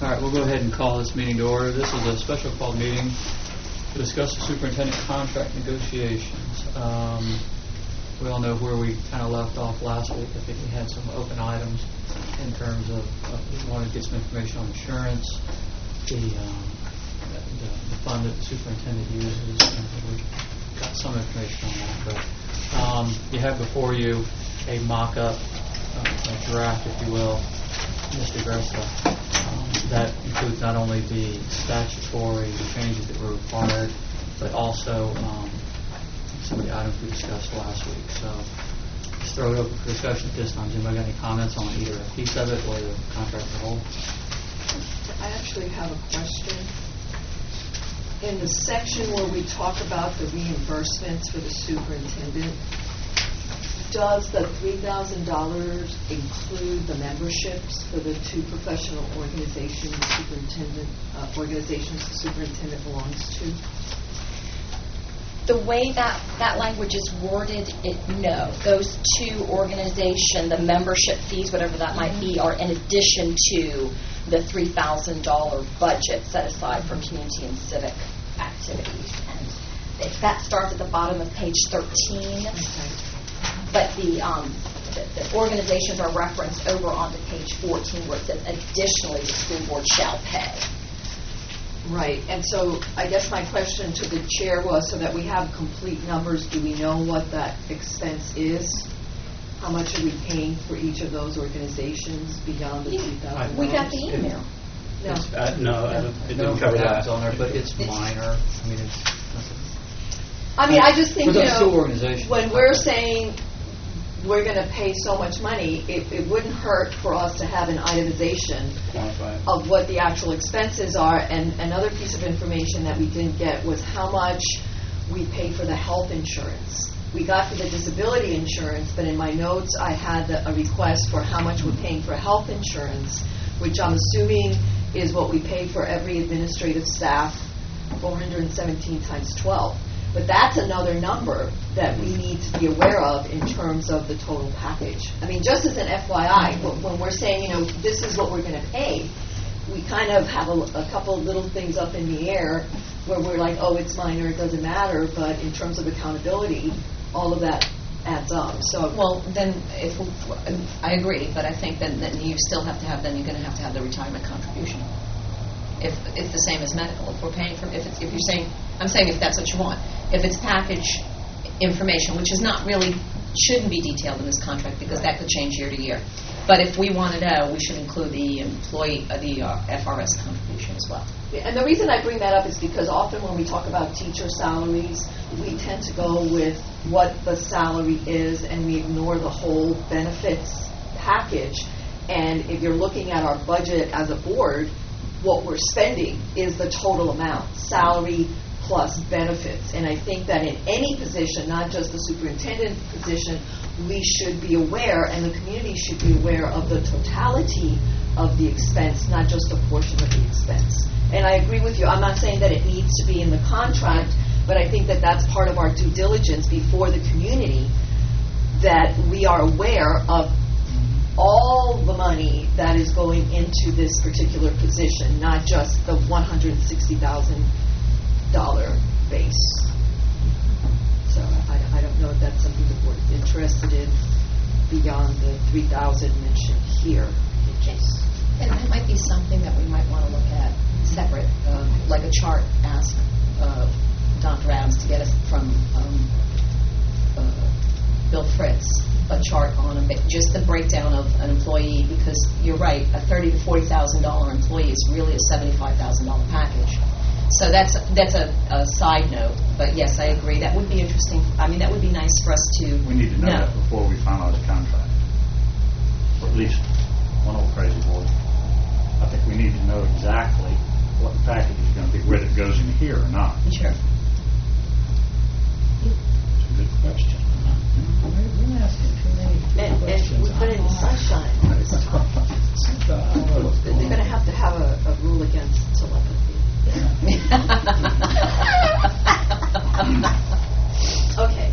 All right, we'll go ahead and call this meeting to order. This is a special called meeting to discuss the superintendent contract negotiations. We all know where we kind of left off last week. I think we had some open items in terms of we wanted to get some information on insurance, the fund that the superintendent uses. And I think we got some information on that. But you have before you a mock-up, a draft, if you will, Mr. Gressa. That includes not only the statutory changes that were required, but also some of the items we discussed last week. So let's throw it open for discussion at this time. Does anybody got any comments on either a piece of it or the contract as a whole? I actually have a question. In the section where we talk about the reimbursements for the superintendent, does the $3,000 include the memberships for the two professional organizations the superintendent belongs to? The way that language is worded, no. Those two organizations, the membership fees, whatever that might be, are in addition to the $3,000 budget set aside for community and civic activities. And that starts at the bottom of page 13. Okay. But the organizations are referenced over onto page 14 where it says, additionally, the school board shall pay. Right, and so I guess my question to the chair was, so that we have complete numbers, do we know what that expense is? How much are we paying for each of those organizations beyond the $3,000? We got the email. It didn't cover that on there, but it's minor. I just think, for those two organizations, when we're saying we're going to pay so much money, it wouldn't hurt for us to have an itemization of what the actual expenses are. And another piece of information that we didn't get was how much we pay for the health insurance. We got for the disability insurance, but in my notes I had a request for how much we're paying for health insurance, which I'm assuming is what we pay for every administrative staff, 417 times 12. But that's another number that we need to be aware of in terms of the total package. I mean, just as an FYI, when we're saying, this is what we're going to pay, we kind of have a couple of little things up in the air where we're like, oh, it's minor, it doesn't matter. But in terms of accountability, all of that adds up. So, well, then, I agree, but I think then you still have to have, then you're going to have the retirement contribution. If it's the same as medical, if we're paying for, if you're saying, I'm saying if that's what you want, if it's package information, which is not really, shouldn't be detailed in this contract because that could change year to year. But if we want to know, we should include the employee, the FRS contribution as well. And the reason I bring that up is because often when we talk about teacher salaries, we tend to go with what the salary is and we ignore the whole benefits package. And if you're looking at our budget as a board, what we're spending is the total amount, salary plus benefits. And I think that in any position, not just the superintendent position, we should be aware, and the community should be aware of the totality of the expense, not just a portion of the expense. And I agree with you. I'm not saying that it needs to be in the contract, but I think that that's part of our due diligence before the community, that we are aware of all the money that is going into this particular position, not just the $160,000 base. So I don't know if that's something the board is interested in beyond the $3,000 mentioned here. And that might be something that we might want to look at separate, like a chart. Ask Dr. Adams to get us from Bill Fritz a chart on just the breakdown of an employee, because you're right, a $30,000 to $40,000 employee is really a $75,000 package. So that's a side note, but yes, I agree. That would be interesting. I mean, that would be nice for us to We need to know that before we finalize the contract. Or at least one old crazy boy. I think we need to know exactly what the package is going to be, whether it goes in here or not. Sure. It's a good question. We're asking too many questions. And we put it in sunshine this time. They're going to have a rule against telepathy. Okay.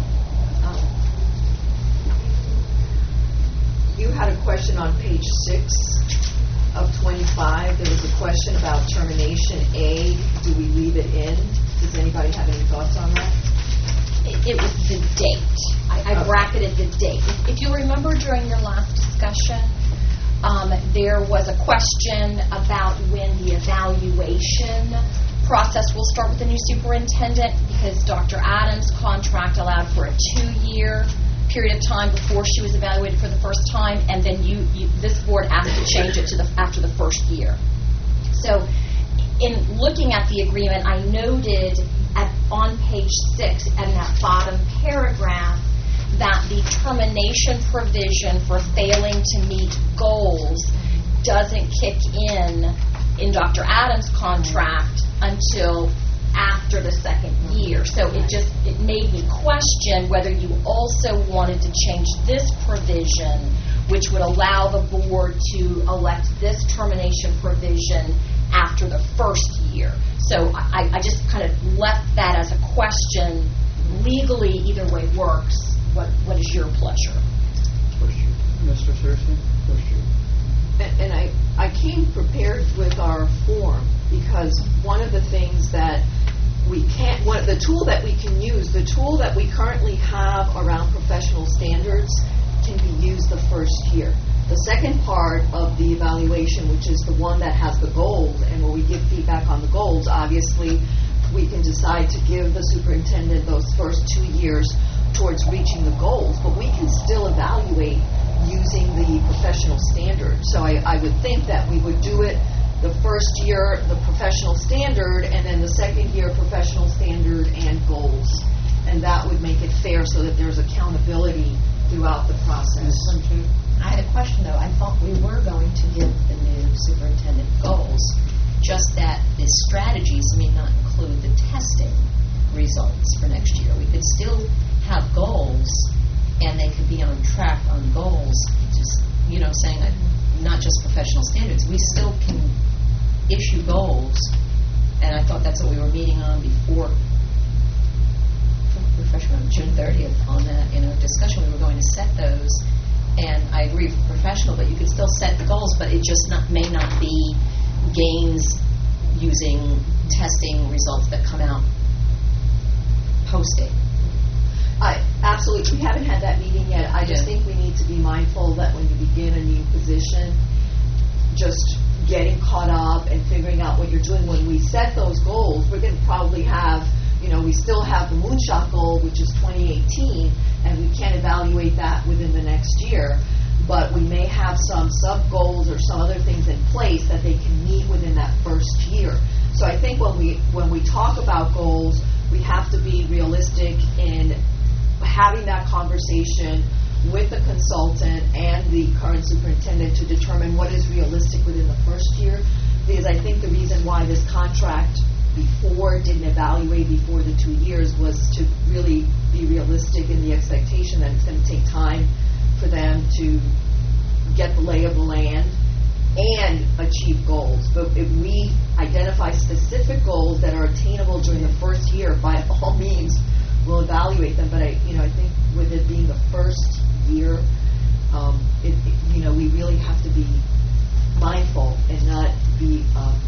You had a question on page 6 of 22 5, there was a question about termination A. Do we leave it in? Does anybody have any thoughts on that? It was the date. I bracketed the date. If you remember during your last discussion, there was a question about when the evaluation process will start with the new superintendent, because Dr. Adams' contract allowed for a 2-year period of time before she was evaluated for the first time, and then this board asked to change it to after the first year. So in looking at the agreement, I noted on page 6 in that bottom paragraph that the termination provision for failing to meet goals doesn't kick in Dr. Adams' contract until after the second year. So it made me question whether you also wanted to change this provision, which would allow the board to elect this termination provision after the first year. So I just kind of left that as a question. Legally, either way works. What is your pleasure? First year. Mr. Searcy? First year. And I came prepared with our form, because one of the things that the tool that we can use, the tool that we currently have around professional standards can be used the first year. The second part of the evaluation, which is the one that has the goals and where we give feedback on the goals, obviously we can decide to give the superintendent those first 2 years towards reaching the goals, but we can still evaluate using the professional standard. So I would think that we would do it the first year, the professional standard, and then the second year, professional standard and goals. And that would make it fair so that there's accountability throughout the process. I had a question, though. I thought we were going to give the new superintendent goals, just that the strategies may not include the testing results for next year. We could still have goals, and they could be on track on goals, just, saying that not just professional standards. We still can issue goals, and I thought that's what we were meeting on before, on June 30th on that, discussion. We were going to set those, and I agree with professional, but you could still set the goals, but it just may not be gains using testing results that come out post-date. Absolutely. We haven't had that meeting yet. I just think we need to be mindful that when you begin a new position, just getting caught up and figuring out what you're doing. When we set those goals, we're going to probably have, we still have the moonshot goal, which is 2018, and we can't evaluate that within the next year. But we may have some sub-goals or some other things in place that they can meet within that first year. So I think when we talk about goals, we have to be realistic in having that conversation with the consultant and the current superintendent to determine what is realistic within the first year. Because I think the reason why this contract before didn't evaluate before the 2 years was to really be realistic in the expectation that it's going to take time for them to get the lay of the land and achieve goals. But if we identify specific goals that are attainable during the first year, by all means, we'll evaluate them. But I think with it being the first year, we really have to be mindful and not be,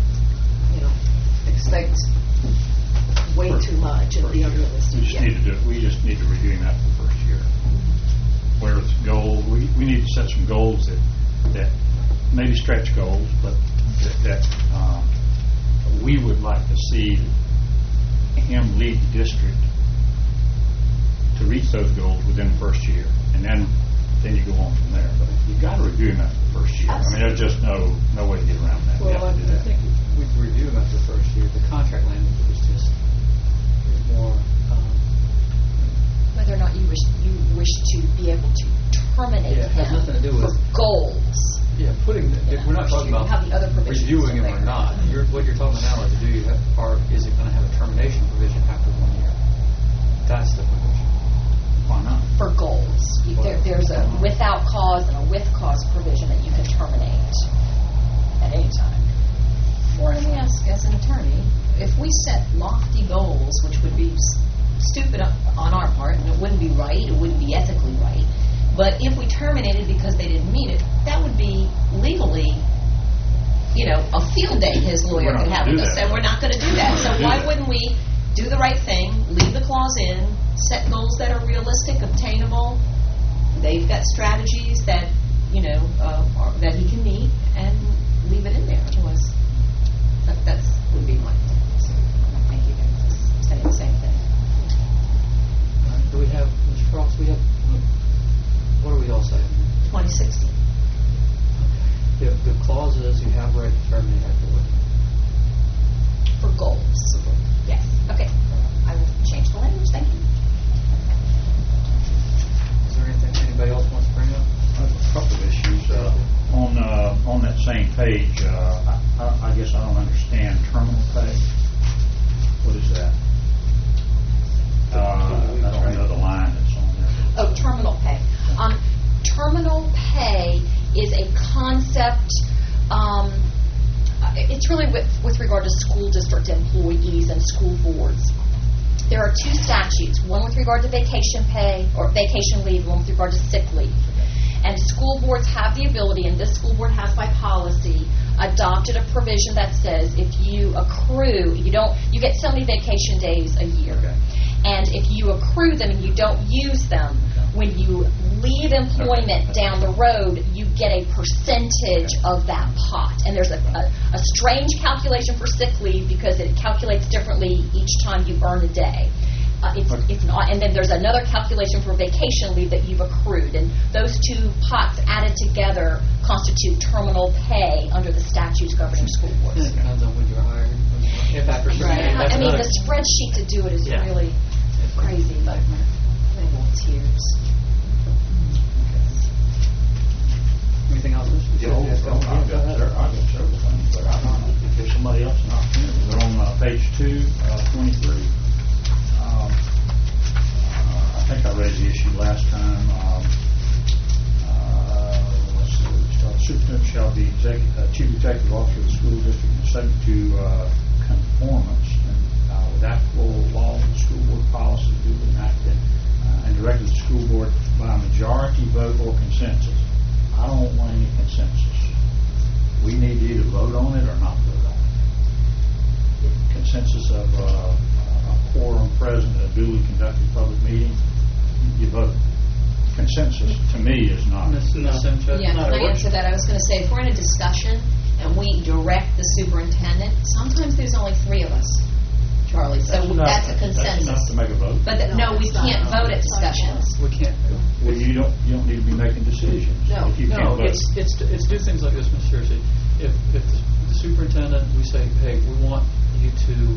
expect way too much and be unrealistic. We just need to review that for the first year. Where it's goals, we need to set some goals that maybe stretch goals, but that we would like to see him lead the district to reach those goals within the first year, and then you go on from there. But you've got to review them after the first year. Absolutely. There's just no way to get around that. Well, I think we can review them after the first year. The contract language is just more Whether or not you wish to be able to terminate it has nothing to do with for goals. Yeah, we're not talking about have the other provisions reviewing them or there. not. What you're talking about now is is it going to have a termination provision after 1 year? That's the provision. Why not? For goals. There's a without cause and a with cause provision that you can terminate at any time. Or let me ask, as an attorney, if we set lofty goals, which would be stupid on our part, and it wouldn't be right, it wouldn't be ethically right, but if we terminated because they didn't meet it, that would be legally, a field day his lawyer We're not could have gonna with do us, that. and we're not going to do that. So do why that. wouldn't we do the right thing, leave the clause in, set goals that are realistic, obtainable? They've got strategies that that he can meet, and leave it in there. Otherwise, that would be my. So I think you guys are saying the same thing. Do we have, Mr. Frost, what do we all say? 2016. The clauses you have right to terminate afterward. For goals. Yes. Okay. I will change the language. Thank you. Is there anything anybody else wants to bring up? I have a couple of issues. On that same page, I guess I don't understand terminal pay. What is that? I don't know the line that's on there. Oh, terminal pay. Terminal pay is a concept. It's really with regard to school district employees and school boards. There are two statutes, one with regard to vacation pay or vacation leave, one with regard to sick leave. And school boards have the ability, and this school board has by policy adopted a provision that says if you accrue, you get so many vacation days a year. Okay. And if you accrue them and you don't use them, when you leave employment down the road, you get a percentage of that pot. And there's a strange calculation for sick leave because it calculates differently each time you earn a day. It's not, and then there's another calculation for vacation leave that you've accrued, and those two pots added together constitute terminal pay under the statutes governing school boards. It depends on when you're hired. If after a certain Right. date, that's I mean, another- the spreadsheet to do it is Yeah. really crazy, but tears. Anything else? Mr. I've got several things, but I don't know if there's somebody else an opportunity. They're on page 2, 23. I think I read the issue last time. Let's see where we start. Superintendent shall be chief executive officer of the school district and subject to conformance with applicable laws and school board policies duly enacted and directed to the school board by a majority vote or consensus. I don't want any consensus. We need to either vote on it or not vote on it. Consensus of a quorum present at a duly conducted public meeting, you vote. Consensus, to me, is not. Ms. Simchuk? Yeah, can I answer that? I was going to say, if we're in a discussion and we direct the superintendent, sometimes there's only 3 of us, Charlie, so that's a That's consensus. enough to make a vote. But no, we can't vote at discussions. We can't. Well, you don't need to be making decisions. No. If you can't No, vote. it's do things like this, Ms. Jersey. If the superintendent, we say, hey, we want you to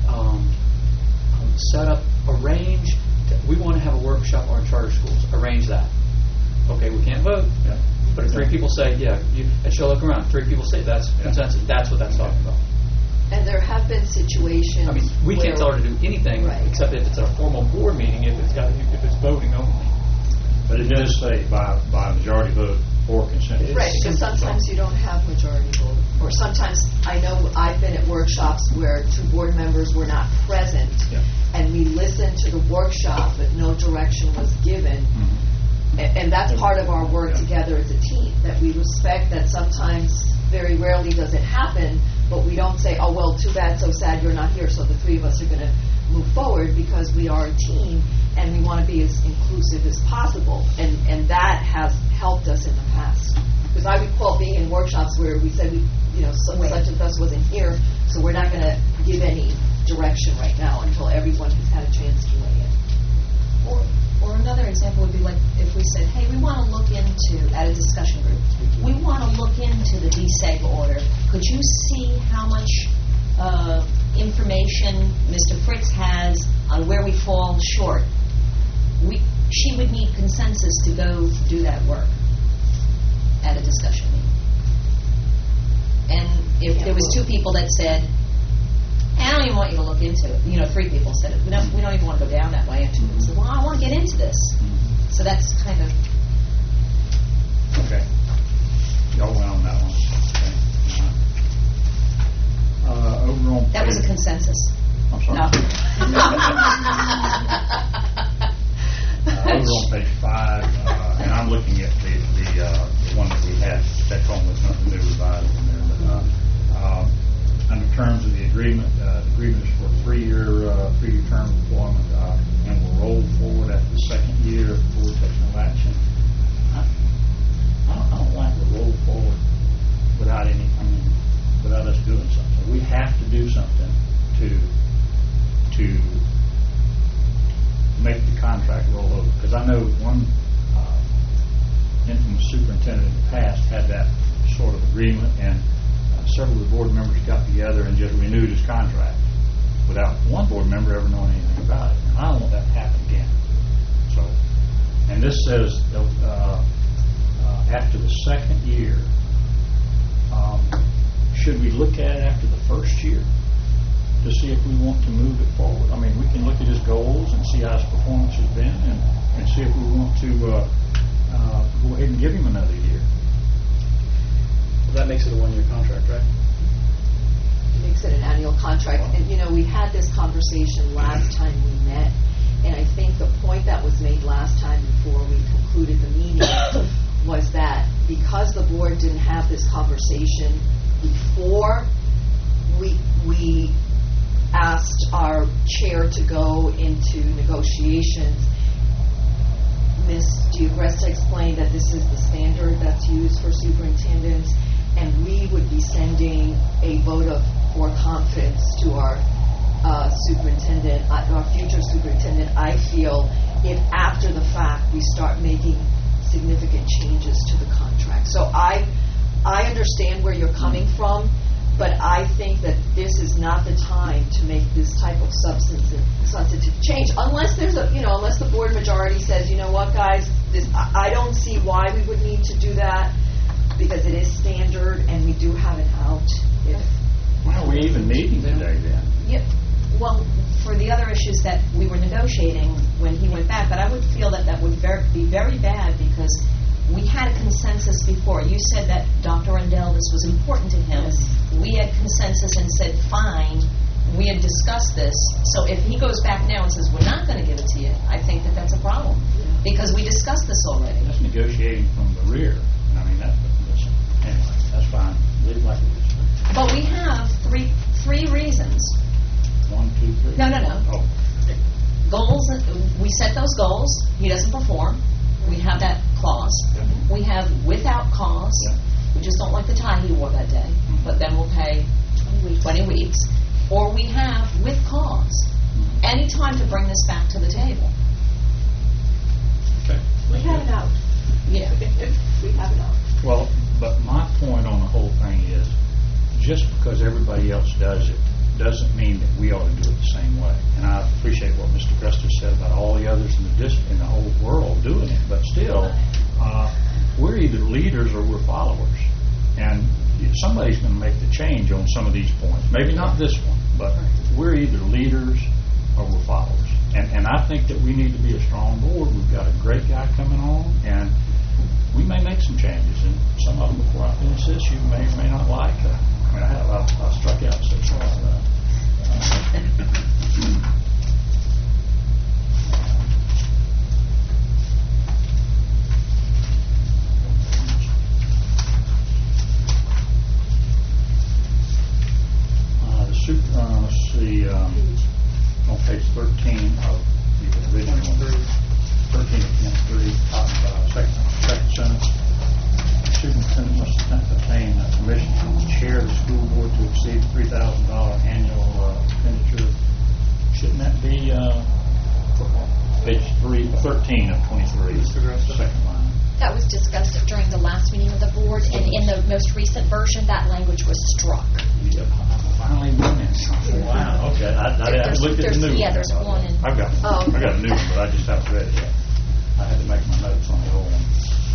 arrange, we want to have a workshop on charter schools, arrange that. Okay, we can't vote, Yeah. but if 3 people say, yeah, and she'll look around, 3 people say that's consensus, that's what that's talking about. And there have been situations. I mean, we can't where- tell her to do anything Right. except if it's a formal board meeting, if it's voting only. But it does say by majority vote or consensus. Right, because sometimes you don't have majority vote. Or sometimes, I know I've been at workshops where 2 board members were not present, Yeah. and we listened to the workshop, but no direction was given. And that's part of our work Yeah. together as a team, that we respect that sometimes, very rarely does it happen, but we don't say, oh, well, too bad, so sad you're not here, so the 3 of us are going to move forward, because we are a team, and we want to be as inclusive as possible. And that has helped us in the past. Because I recall being in workshops where we said, such and such wasn't here, so we're not going to give any direction right now until everyone has had a chance to weigh in. Or another example would be like if we said, hey, we want to look into, at a discussion group, we want to look into the DSEG order. Could you see how much information Mr. Fritz has on where we fall short? She would need consensus to go do that work at a discussion meeting. And if there was 2 people that said, I don't even want you to look into it. 3 people said it. We don't even want to go down that way. And 2 people said, well, I want to get into this. So that's kind of. Okay. Y'all went on that one. Okay. Over on That was a page- consensus. I'm sorry. No. Over on page 5, and I'm looking at the one that we had, that column with nothing new revised in there, but agreement. The agreement is for a three-year term employment, and will roll forward after the second year if the board takes no action. I don't like to roll forward without without us doing something. We have to do something to make the contract roll over. Because I know one infamous superintendent in the past had that sort of agreement, and several of the board members got together and just renewed his contract without one board member ever knowing anything about it. And I don't want that to happen again. So, and this says after the second year, should we look at it after the first year to see if we want to move it forward? I mean, we can look at his goals and see how his performance has been, and see if we want to go ahead and give him another year. Well, that makes it a one-year contract, right? It makes it an annual contract. And, we had this conversation last time we met, and I think the point that was made last time before we concluded the meeting was that because the board didn't have this conversation before we asked our chair to go into negotiations, Ms. D'Agresta explained that this is the standard that's used for superintendents, and we would be sending a vote of more confidence to our superintendent, our future superintendent. I feel if after the fact we start making significant changes to the contract. So I understand where you're coming from, but I think that this is not the time to make this type of substantive change, unless there's unless the board majority says, you know what, guys, I don't see why we would need to do that, because it is standard and we do have an out. Why are we even meeting today then? Yep. Well, for the other issues that we were negotiating when he went back, but I would feel that would be very bad, because we had a consensus before. You said that Dr. Rendell, this was important to him. Yes. We had consensus and said, fine, we had discussed this. So if he goes back now and says, we're not going to give it to you, I think that that's a problem, because we discussed this already. That's negotiating from the rear. I mean, anyway, that's fine. Leave it like it is. But we have three reasons. 1, 2, 3. No. Oh. Goals, we set those goals. He doesn't perform. We have that clause. Yeah. We have without cause. Yeah. We just don't like the tie he wore that day, but then we'll pay 20 weeks. Or we have with cause. Any time to bring this back to the table. Okay. We have an out. Yeah. We have an out. Well, but my point on the whole thing is, just because everybody else does it doesn't mean that we ought to do it the same way. And I appreciate what Mr. Guster said about all the others in the whole world doing it. But still, we're either leaders or we're followers. And somebody's going to make the change on some of these points. Maybe not this one, but we're either leaders or we're followers. And I think that we need to be a strong board. We've got a great guy coming on, and we may make some changes. And some of them, before I finish this, you may not like. I struck out 6 months. Let's see, on page 13 of the original one, 13 of 23, second sentence. Superintendent must obtain permission from the chair of the school board to exceed $3,000 annual expenditure. Shouldn't that be page 13 of 23, second line? That was discussed during the last meeting of the board, and in the most recent version, that language was struck. Yep, I finally went in. Wow, okay. I haven't looked at the new one. Yeah, there's one. I got a new one, but I just haven't read it yet. I had to make my notes on the old one.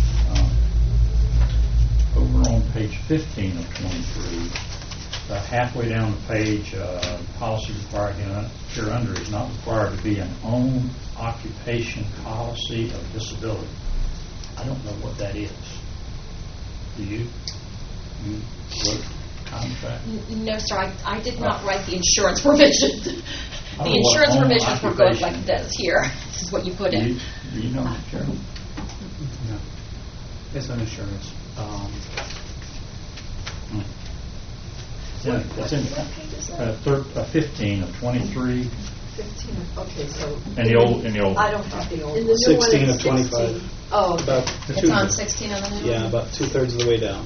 Over on page 15 of 23, about halfway down the page, policy required here under is not required to be an own occupation policy of disability. I don't know what that is. Do you? You wrote contract? No, sir, I did not write the insurance provisions. The know what insurance home provisions were good occupation like this here. This is what you put in. Do you know, Chairman? No. It's an insurance. It's in 15 of 23, 15, okay, so. and the old. I don't have the old. In the new one, 16 it's of 25. 16. Oh, okay. About It's on 16 on the new? Yeah, about 2/3 of the way down.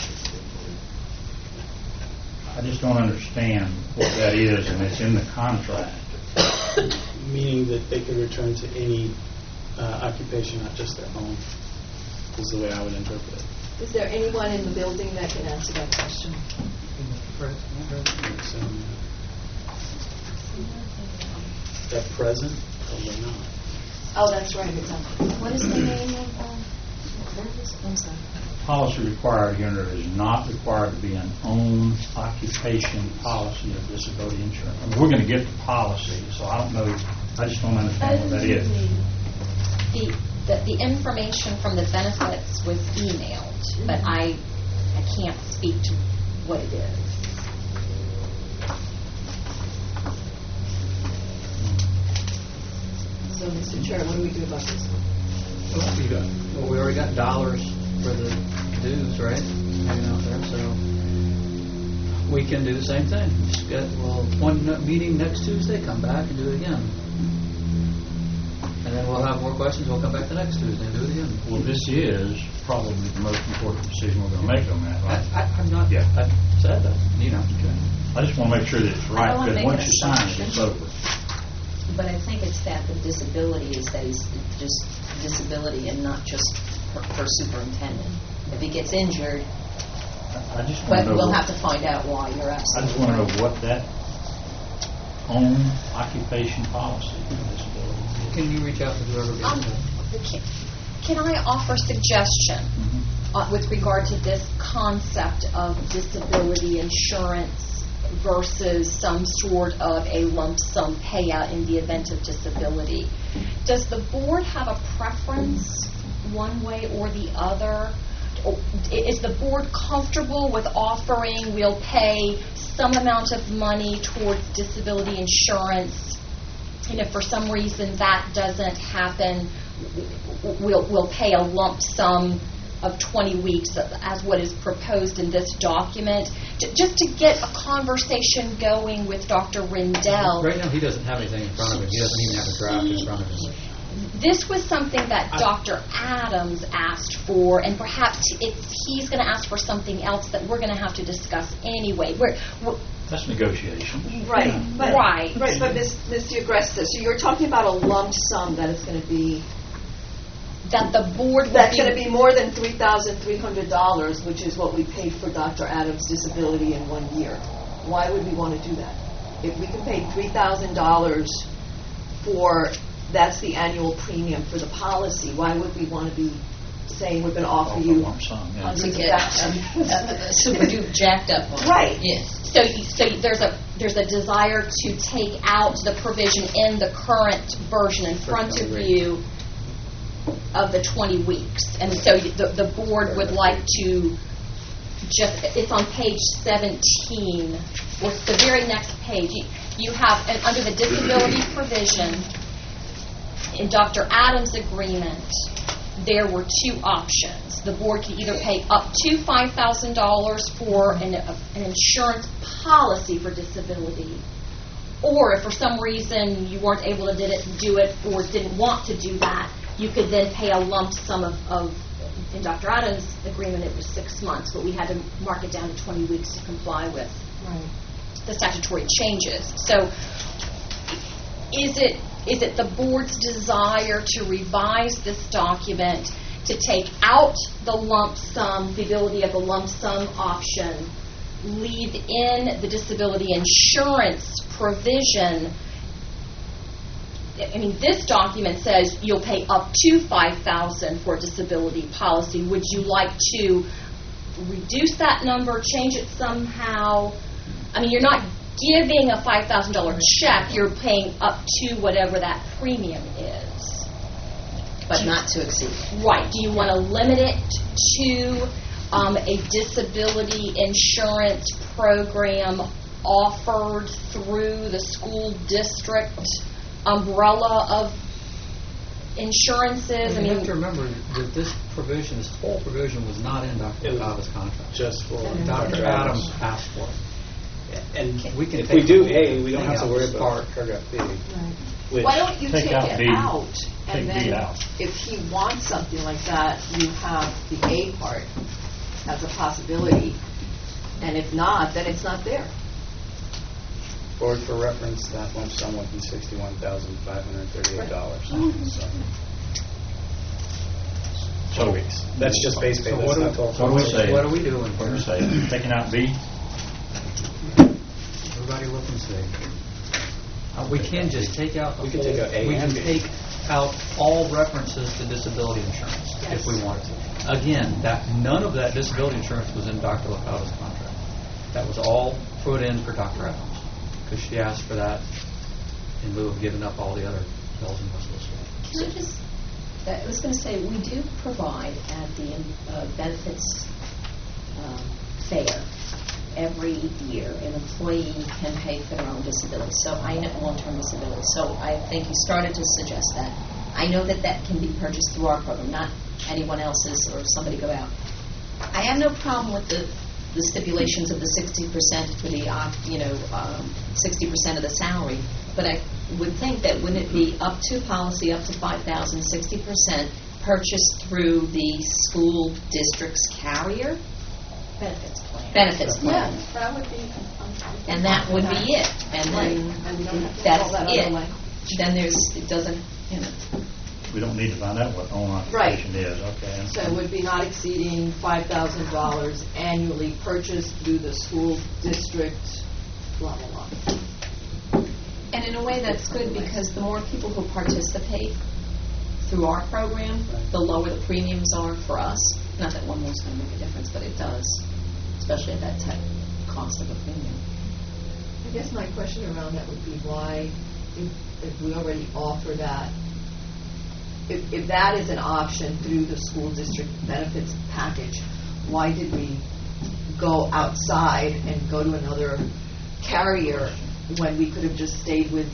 I just don't understand what that is, and it's in the contract. Meaning that they could return to any occupation, not just their home, is the way I would interpret it. Is there anyone in the building that can answer that question? So, at present, probably not. Oh, that's right, it's on. What is the name of, I'm sorry. Policy required here is not required to be an own occupation policy of disability insurance. I mean, we're going to get the policy, so I don't know, I just don't understand what that is. The information from the benefits was emailed, but I can't speak to what it is. So, Mr. Chair, what do we do about this? Well, we already got dollars for the dues, right? Hanging out there, so we can do the same thing. Just get, one meeting next Tuesday, come back and do it again. And then we'll have more questions, we'll come back the next Tuesday and do it again. Well, this is probably the most important decision we're going to make on that, right? I'm not, Yeah. I said that, you know. I just want to make sure that it's I right, don't wanna because make once an you sign it, assumption. it's over. But I think it's that the disability is that he's just disability and not just for superintendent. If he gets injured, I just want but to know. we'll have to find out why, you're I absolutely just want to right. know what that own occupation policy for disability is. Can you reach out to whoever gets it? Can I offer suggestion Mhm. with regard to this concept of disability insurance versus some sort of a lump sum payout in the event of disability? Does the board have a preference one way or the other? Is the board comfortable with offering we'll pay some amount of money towards disability insurance, and if for some reason that doesn't happen, we'll pay a lump sum of 20 weeks as what is proposed in this document, just to get a conversation going with Dr. Rendell. Right now, he doesn't have anything in front of him. He doesn't even have a draft in front of him. This was something that Dr. Adams asked for, and perhaps he's going to ask for something else that we're going to have to discuss anyway. That's negotiation. Right, but, Right. but Mr. Agresta, so you're talking about a lump sum that is going to be, That the board will that's going to be more than $3,300, which is what we paid for Dr. Adams' disability in 1 year. Why would we want to do that? If we can pay $3,000 for, that's the annual premium for the policy, why would we want to be saying we're going to offer you Lump sum, yeah. hundreds To of get thousands? super duper jacked up on. Right. Yes. So there's a desire to take out the provision in the current version in front of you of the 20 weeks. And so the board would like to just, it's on page 17, or the very next page. You have, and under the disability provision, in Dr. Adams' agreement, there were two options. The board could either pay up to $5,000 for an insurance policy for disability, or if for some reason you weren't able to do it or didn't want to do that, you could then pay a lump sum of in Dr. Adams' agreement it was 6 months, but we had to mark it down to 20 weeks to comply with the statutory changes. So is it the board's desire to revise this document to take out the lump sum, the ability of the lump sum option, leave in the disability insurance provision? I mean, this document says you'll pay up to $5,000 for a disability policy. Would you like to reduce that number, change it somehow? I mean, you're not giving a $5,000 check. You're paying up to whatever that premium is. But not to exceed. Right. Do you want to limit it to a disability insurance program offered through the school district umbrella of insurances? You have to remember that this provision, this whole provision was not in Dr. It was Kava's contract. just for Dr. Adams asked for it. And We can if we take do the A, we don't thing have to out, worry just about park. paragraph B. Which, Why don't you Take take out it B. out, Take and B then out. if he wants something like that, you have the A part as a possibility, and if not, then it's not there. Board for reference, that lump sum would be $61,538. So, 4 weeks. That's just base pay, So that's what not do- total. So what do we say? What are we doing What do we here? say? Taking out B? Everybody look and see. We can just take out the We can whole- take out A we and can B. take out all references to disability insurance if we wanted to. Again, none of that disability insurance was in Dr. Licata's contract. That was all put in for Dr. Adams because she asked for that in lieu of giving up all the other bells and whistles. Can I just, I was going to say, we do provide at the benefits fair every year, an employee can pay for their own disability. So I know long-term disability. So I think you started to suggest that. I know that that can be purchased through our program, not anyone else's or somebody go out. I have no problem with the stipulations of the 60% for the 60% of the salary, but I would think that wouldn't it be up to policy up to 5,000, 60% purchased through the school district's carrier? Benefits plan. Benefits plan. Yeah, that would be. And that would be it. And then And we don't have to that's call that other it. language. Then it doesn't, We don't need to find out what own Right. occupation is, okay? So it would be not exceeding $5,000 annually purchased through the school district, blah, blah, blah. And in a way, that's good because the more people who participate through our program, the lower the premiums are for us. Not that one more's going to make a difference, but it does, especially at that type cost of a premium. I guess my question around that would be why, if we already offer that, if that is an option through the school district benefits package, why did we go outside and go to another carrier when we could have just stayed with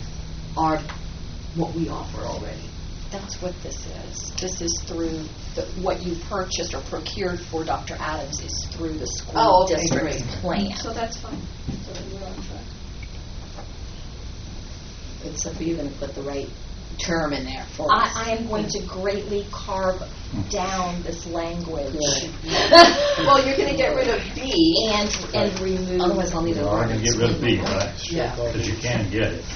what we offer already? That's what this is. This is through what you purchased or procured for Dr. Adams is through the school Oh, okay, district's great. plan. So that's fine. So then we're on track. Except for you're going to put the right term in there for us. I am going to greatly carve down this language Well, you're going to get rid of B. and remove. Otherwise, I'll need You a are going to get rid of B, right? Yeah. Because you can get it.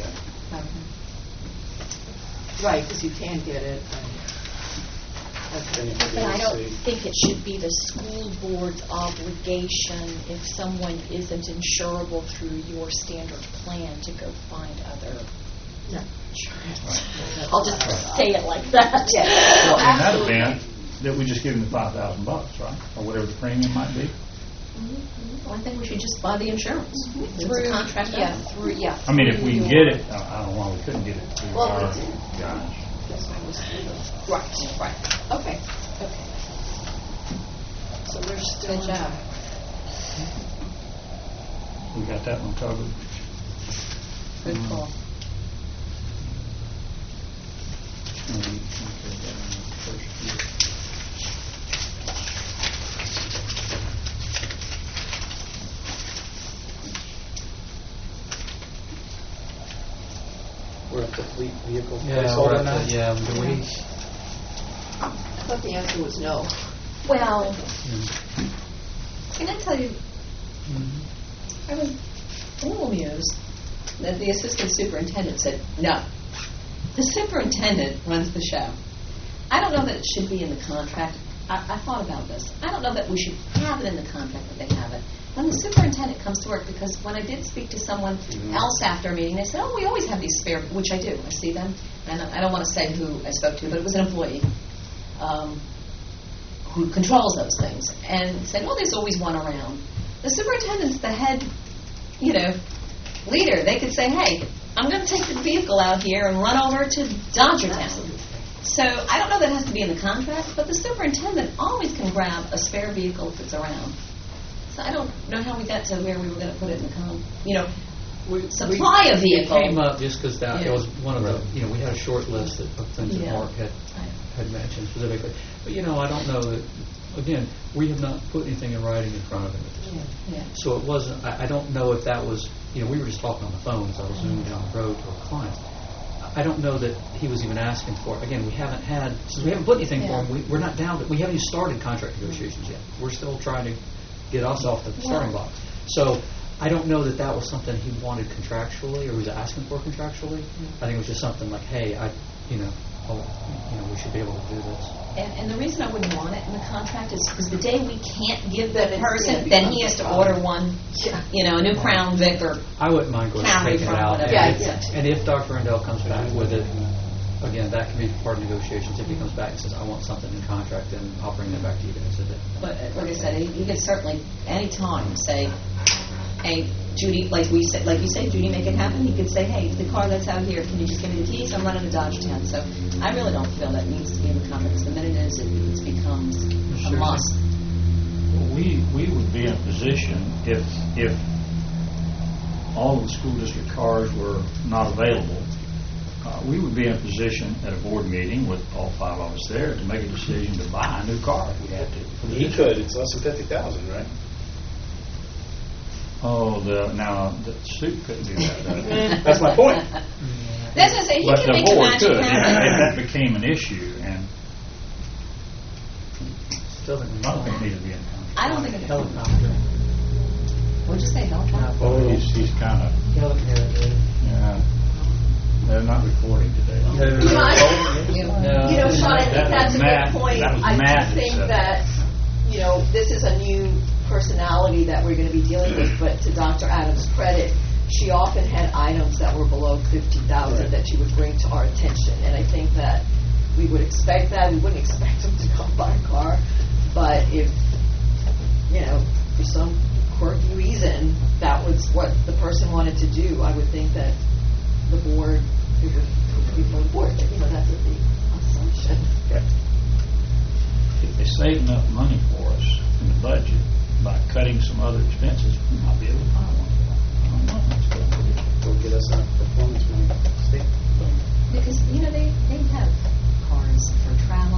Right, because you can get it. Then you have to But I don't see. think it should be the school board's obligation if someone isn't insurable through your standard plan to go find other No. insurance. I'll just say it like that. Yeah. Well, in that Absolutely. event, that we just give them the $5,000, right? Or whatever the premium might be. Well, I think we should just buy the insurance. It's a Through, contract. yeah, through, yeah. I mean, if through we can your- get it, I don't know why we couldn't get it through Well, our we did. guys. Right, right. Okay, Okay. so we're still. Good job. We got that one covered. Good call. Okay, that one first year. We're up to fleet vehicle Yeah, placeholder now? yeah, do we? I thought the answer was no. Well, can I tell you, Mhm. I was a little amused that the assistant superintendent said, no, the superintendent runs the show. I don't know that it should be in the contract. I thought about this. I don't know that we should have it in the contract that they have it. When the superintendent comes to work, because when I did speak to someone else after a meeting, they said, oh, we always have these spare, which I do. I see them. And I don't want to say who I spoke to, but it was an employee who controls those things, and said, oh, there's always one around. The superintendent's the head, leader. They could say, hey, I'm going to take the vehicle out here and run over to Dodgertown. So I don't know that it has to be in the contract, but the superintendent always can grab a spare vehicle if it's around. So I don't know how we got to where we were going to put it in the supply a vehicle. It came up just because it Yeah. was one of the, we had a short list of things that Yeah. Mark had mentioned specifically. But, I don't know that again, we have not put anything in writing in front of him at this point. Yeah. So it wasn't, I don't know if that was, we were just talking on the phone as I was zooming down the road to a client. I don't know that he was even asking for it. Again, we haven't put anything for him, we're not down, we haven't even started contract negotiations yet. We're still trying to get us off the starting block. So I don't know that that was something he wanted contractually or was asking for contractually. I think it was just something like, hey, we should be able to do this. And the reason I wouldn't want it in the contract is because the day we can't give Then the it's person, gonna then become he has a to problem. order one, Yeah. a new Crown Vic or I wouldn't mind going and Camry taking it from out. whatever. And if Dr. Rendell comes back with it, again, that can be part of negotiations. If he comes back and says, I want something in contract, then I'll bring that back to you guys. But like I said, you could certainly any time say, "Hey, Judy," like you say, Judy, make it happen. He could say, "Hey, the car that's out here, can you just give me the keys? I'm running a Dodge 10." So I really don't feel that needs to be in the contract. Because the minute it becomes a Sure. must. We would be in a position if all of the school district cars were not available, we would be in a position at a board meeting with all 5 of us there to make a decision to buy a new car if we had to. for the He district. could. It's less than 50,000, right? Oh, the suit couldn't do that. though. That's my point. That's what I say. He But can the make board magic could, if happen. that became an issue, and Still think I don't think it needs to be in the contract. I don't think it is. Helicopter. What'd you say, helicopter? Oh, He's kind of, Helicopter. yeah, they're not recording today. No. Sean, I think That that's was a Matt. good point. That was I Matt do that think said that, this is a new personality that we're going to be dealing with, but to Dr. Adams' credit, she often had items that were below 50,000 Right. that she would bring to our attention. And I think that we would expect that. We wouldn't expect them to come buy a car. But if, for some quirky reason, that was what the person wanted to do, I would think that the board, it would be for the board. But, that's a big assumption. If they save enough money for us in the budget by cutting some other expenses, we might be able to buy one. I don't know. That's good. Will get us our performance money. State. Because they have cars for travel,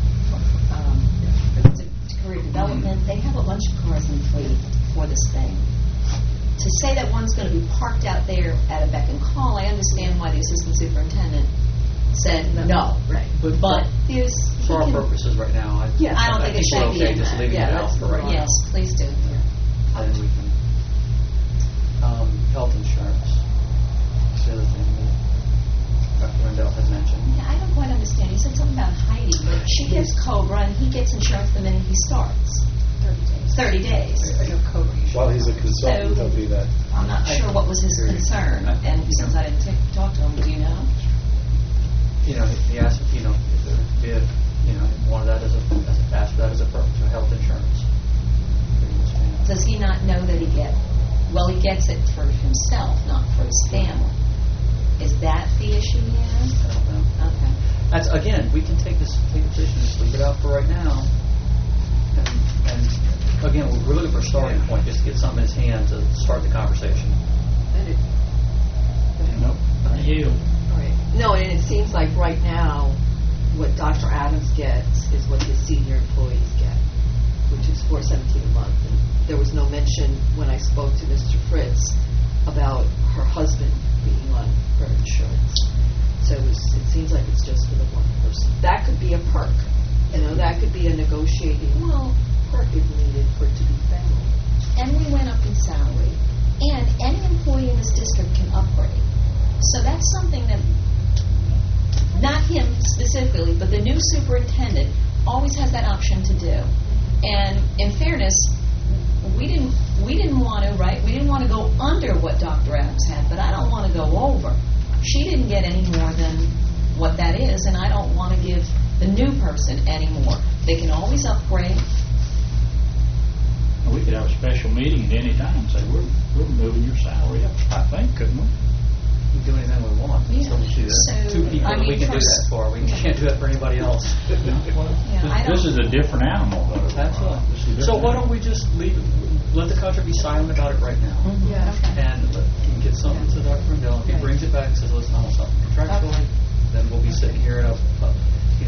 for career development. They have a bunch of cars in fleet for this thing. To say that one's going to be parked out there at a beck and call, I understand why the assistant superintendent said no. Right. But there's For our purposes right now, I don't think it should we're be okay in just that. leaving it out that's for right now. Yes, please do. Then we can, health insurance. That's the other thing that Dr. Rendell had mentioned. Yeah, I don't quite understand. You said something about Heidi, but she gets COBRA and he gets insurance the minute he starts. 30 days. While he's a consultant, he'll do that. I'm not sure what was his concern, and since I didn't talk to him, do you know? He asked, if there would be wanted that asked for that as a perk, so health insurance. Does he not know that he gets it for himself, not for his family? Is that the issue he has? I don't know. Okay. That's, again, we can take the position, just leave it out for right now. And again, we're looking for a starting point, just to get something in his hand to start the conversation. Nope. I yield. No, and it seems like right now, what Dr. Adams gets is what his senior employees get, which is $417 a month. And there was no mention when I spoke to Mr. Fritz about her husband being on her insurance. So it seems like it's just for the one person. That could be a perk. That could be a negotiating perk if needed for it to be found. And we went up in salary, and any employee in this district can upgrade. So that's something that, not him specifically, but the new superintendent always has that option to do. And in fairness, we didn't want to, right? We didn't want to go under what Dr. Adams had, but I don't want to go over. She didn't get any more than what that is, and I don't want to give the new person any more. They can always upgrade. We could have a special meeting at any time and say, we're moving your salary up, I think, couldn't we? We can do anything we want. Yeah. So we do that. So, Two people I that we mean, can do that for. We can't do that for anybody else. This is a different animal, though. Absolutely. This is a So different why don't we just let the contract be silent about it right now? Yeah. And he can get something to Dr. Rendell. If he brings it back and says, listen, I want something contractually, then we'll be sitting here in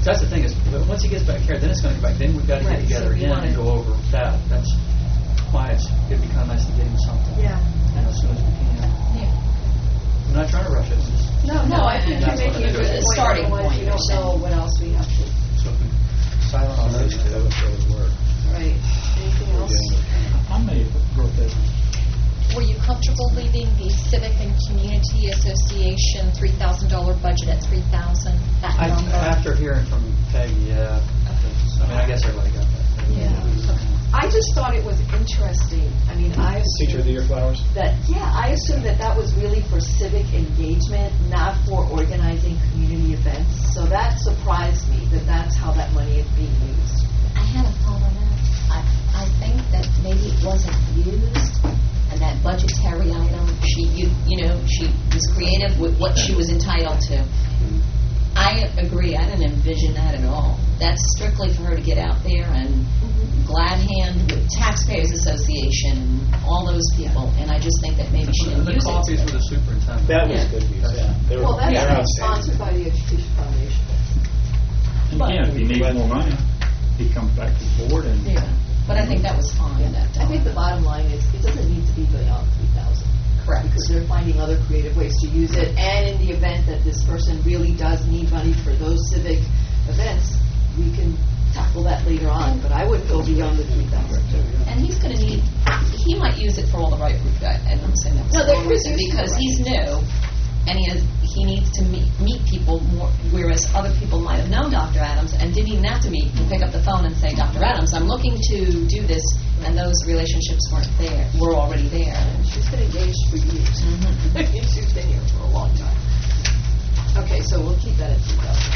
That's the thing is, once he gets back here, then it's going to get back. Then we've got to Right, get together so we again wanna- and go over that. That's why it'd be kind of nice to get him something. Yeah. As soon as we can. I'm not trying to rush it. Just, No, I think you're That's what making a it good is. point. Starting Otherwise, point, we don't you're know saying. what else we have to, so if we silent on those two. That would really work. right. Anything else? I may have wrote that. Were you comfortable leaving the Civic and Community Association $3,000 budget at $3,000? That number? After hearing from Peggy, yeah. I mean, I guess everybody got that. Yeah. I just thought it was interesting. I mean, I Teacher of the Year assumed flowers? I assumed that was really for civic engagement, not for organizing community events. So that surprised me that that's how that money is being used. I had a thought on that. I think that maybe it wasn't used, and that budgetary item, she was creative with what she was entitled to. I agree. I didn't envision that at all. That's strictly for her to get out there and glad hand with Taxpayers Association and all those people. And I just think that maybe she didn't The use coffees it. with the superintendent. That was Yeah. good use, yeah. They were- Well, they're that's outstanding. sponsored by the Education Foundation. And again, if he needs more money, he comes back to the board and. Yeah. But I think that was fine. That I think the bottom line is it doesn't need to be beyond 3,000. correct. Because they're finding other creative ways to use it. And in the event that this person really does need money for those civic events, we can tackle that later on. But I wouldn't go beyond the 3,000. And he's going to need, he might use it for all the right, and I'm saying that. No, there is use for because the right. he's new, and he needs to meet people more, whereas other people might have known Dr. Adams and didn't even have to meet, and pick up the phone and say, Dr. Adams, I'm looking to do this, and those relationships were already there. And she's been engaged for years. She's been here for a long time. Okay, so we'll keep that at 3,000.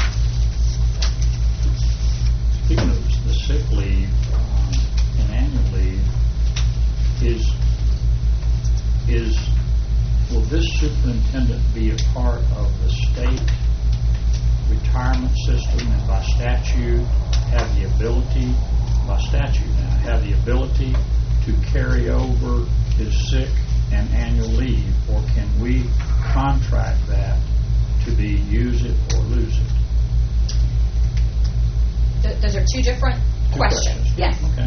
Speaking of the sick leave and annual leave, will this superintendent be a part of the state retirement system and by statute have the ability, to carry over his sick and annual leave, or can we contract that to be use it or lose it? Those are two different questions. Yes. Okay.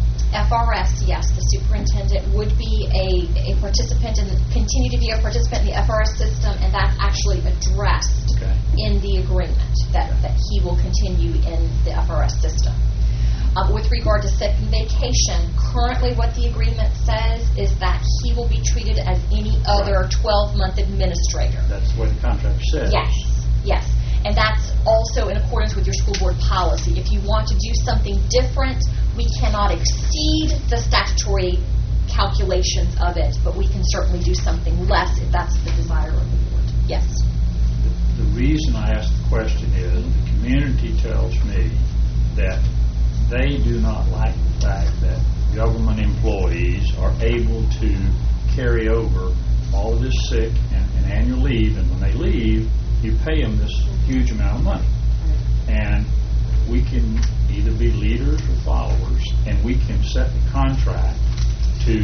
FRS, yes, the superintendent would be a participant and continue to be a participant in the FRS system, and that's actually addressed Okay. in the agreement that he will continue in the FRS system. With regard to sick and vacation, currently what the agreement says is that he will be treated as any other 12-month administrator. That's what the contract says. Yes. And that's also in accordance with your school board policy. If you want to do something different, we cannot exceed the statutory calculations of it, but we can certainly do something less if that's the desire of the board. Yes. The reason I ask the question is the community tells me that they do not like the fact that government employees are able to carry over all of this sick and annual leave, and when they leave, you pay them this huge amount of money. And we can either be leaders or followers, and we can set the contract to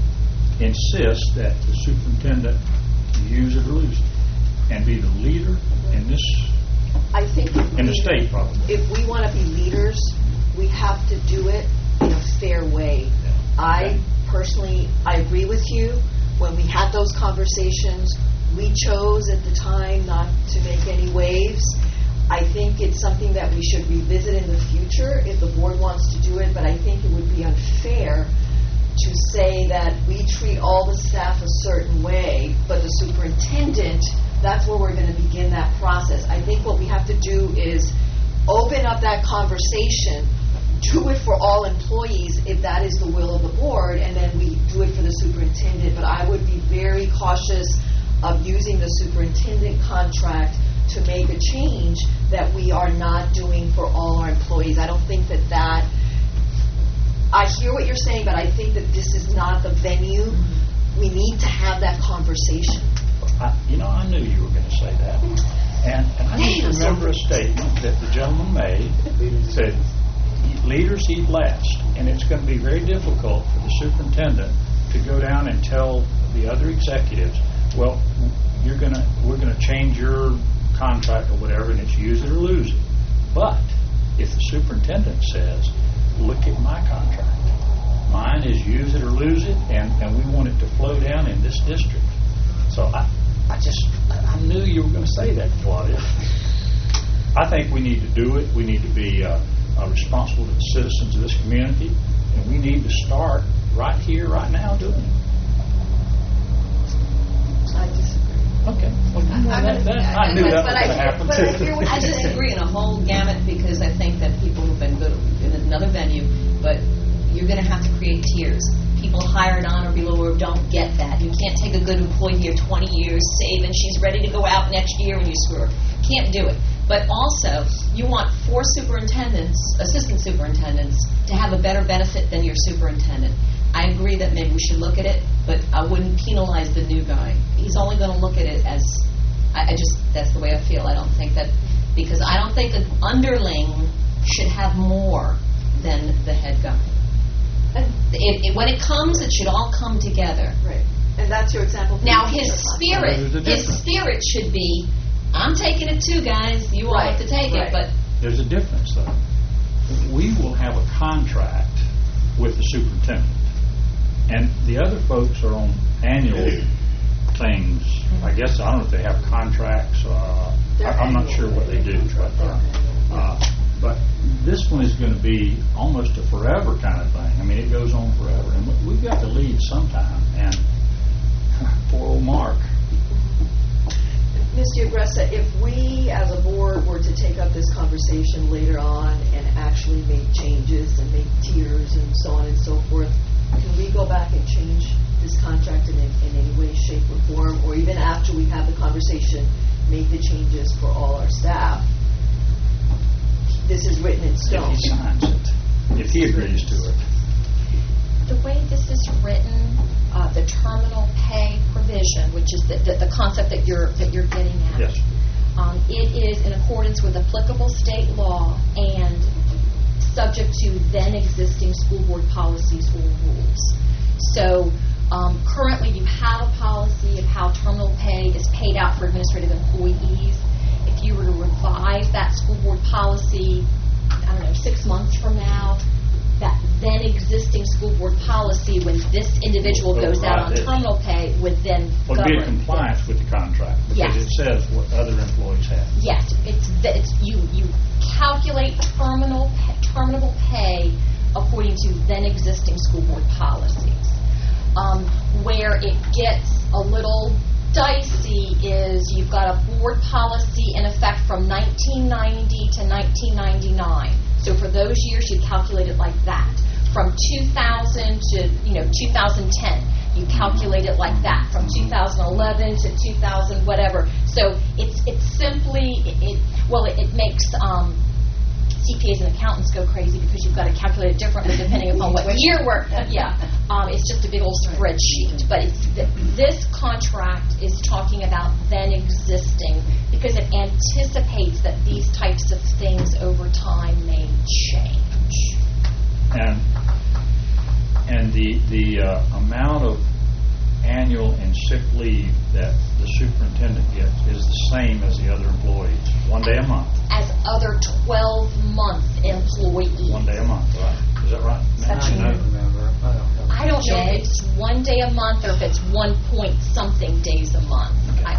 insist that the superintendent use it or lose it, and be the leader in this, I think in the state probably. if we want to be leaders, we have to do it in a fair way. I personally, I agree with you. When we had those conversations, we chose at the time not to make any waves. I think it's something that we should revisit in the future if the board wants to do it, but I think it would be unfair to say that we treat all the staff a certain way, but the superintendent, that's where we're going to begin that process. I think what we have to do is open up that conversation, do it for all employees if that is the will of the board, and then we do it for the superintendent. But I would be very cautious of using the superintendent contract to make a change that we are not doing for all our employees. I don't think that I hear what you're saying, but I think that this is not the venue. We need to have that conversation. I knew you were going to say that. And I just remember a statement that the gentleman made, said, leaders eat last. And it's going to be very difficult for the superintendent to go down and tell the other executives, well, we're going to change your contract or whatever, and it's use it or lose it. But if the superintendent says, look at my contract, mine is use it or lose it, and we want it to flow down in this district. So I knew you were going to say that, Claudia. I think we need to do it. We need to be responsible to the citizens of this community, and we need to start right here, right now, doing it. I disagree. Okay. Well, I knew that was going to happen, but I hear what too. I you're saying. disagree in a whole gamut because I think that people who've been good in another venue, but you're going to have to create tiers. People hired on or below or don't get that. You can't take a good employee here 20 years, save, and she's ready to go out next year and you screw her. Can't do it. But also, you want 4 superintendents, assistant superintendents, to have a better benefit than your superintendent. I agree that maybe we should look at it, but I wouldn't penalize the new guy. He's only going to look at it as, that's the way I feel. I don't think that, because I don't think an underling should have more than the head guy. When it comes, it should all come together. Right. And that's your example. for Now, the his teacher contract. spirit should be, I'm taking it too, guys. You all have to take it. But There's a difference, though. We will have a contract with the superintendent, and the other folks are on annual things. I guess, I don't know if they have contracts. I'm not sure what they do. But this one is going to be almost a forever kind of thing. I mean, it goes on forever. And we've got to leave sometime. And poor old Mark. Mr. Agresta, if we as a board were to take up this conversation later on and actually make changes and make tiers and so on and so forth, can we go back and change this contract in any way, shape, or form? Or even after we have the conversation, make the changes for all our staff? This is written in stone. If he signs it, if he agrees to it. The way this is written, the terminal pay provision, which is the concept that you're getting at, Yes. it is in accordance with applicable state law and subject to then existing school board policies or rules. So currently you have a policy of how terminal pay is paid out for administrative employees. If you were to revise that school board policy, 6 months from now, that then existing school board policy, when this individual goes out on terminal pay, would then Would be in govern compliance with the contract because Yes. it says what other employees have. Yes, you calculate terminable pay according to then existing school board policies. Where it gets a little dicey is you've got a board policy in effect from 1990 to 1999. So for those years, you calculate it like that. From 2000 to 2010, you calculate it like that. From 2011 to 2000 whatever. So it's simply it makes CPAs and accountants go crazy because you've got to calculate it differently depending upon what year we're. It's just a big old spreadsheet. But this contract is talking about then existing because it anticipates that these types of things over time may change. And the amount of annual and sick leave that the superintendent gets is the same as the other employees, 1 day a month. As other 12-month employees. 1 day a month, right? Is that right? I don't remember. I don't know if it's 1 day a month or if it's 1 point something days a month.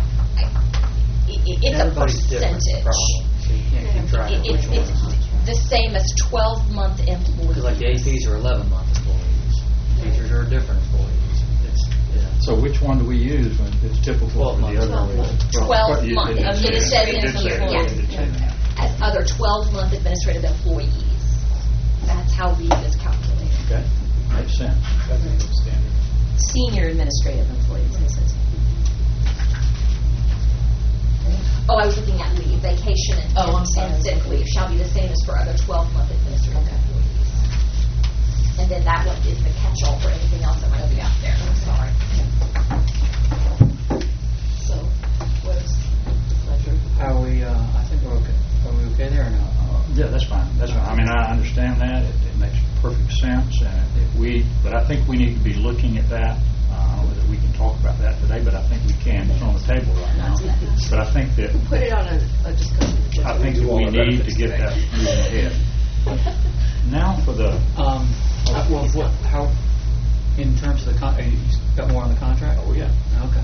It's Everybody's a percentage. different, probably. So you can't keep track of which one. It's the same as 12-month employees. Because like the APs are 11-month employees. Teachers are different employees. So which one do we use when it's typical for 12 the other? 12 month. It It says did say that. yes. It did say that. As other 12-month administrative employees. That's how leave is calculated. Okay, makes sense. That's a standard. senior administrative employees, it says. Oh, I was looking at leave, vacation and I'm sorry. and sick leave shall be the same as for other 12-month administrative employees. And then that one is the catch-all for anything else that might be out there. I'm sorry. So, what is the pleasure? Are we, I think we're okay. Are we okay there or no? Yeah, that's fine. That's fine. I mean, I understand that. It makes perfect sense. And but I think we need to be looking at that. I don't know that we can talk about that today, but I think we can. It's on the table right now. But I think that, Put it on a discussion agenda. I think that we need to get that moving ahead. Now for the, Well, how, in terms of the you got more on the contract? oh yeah. Okay.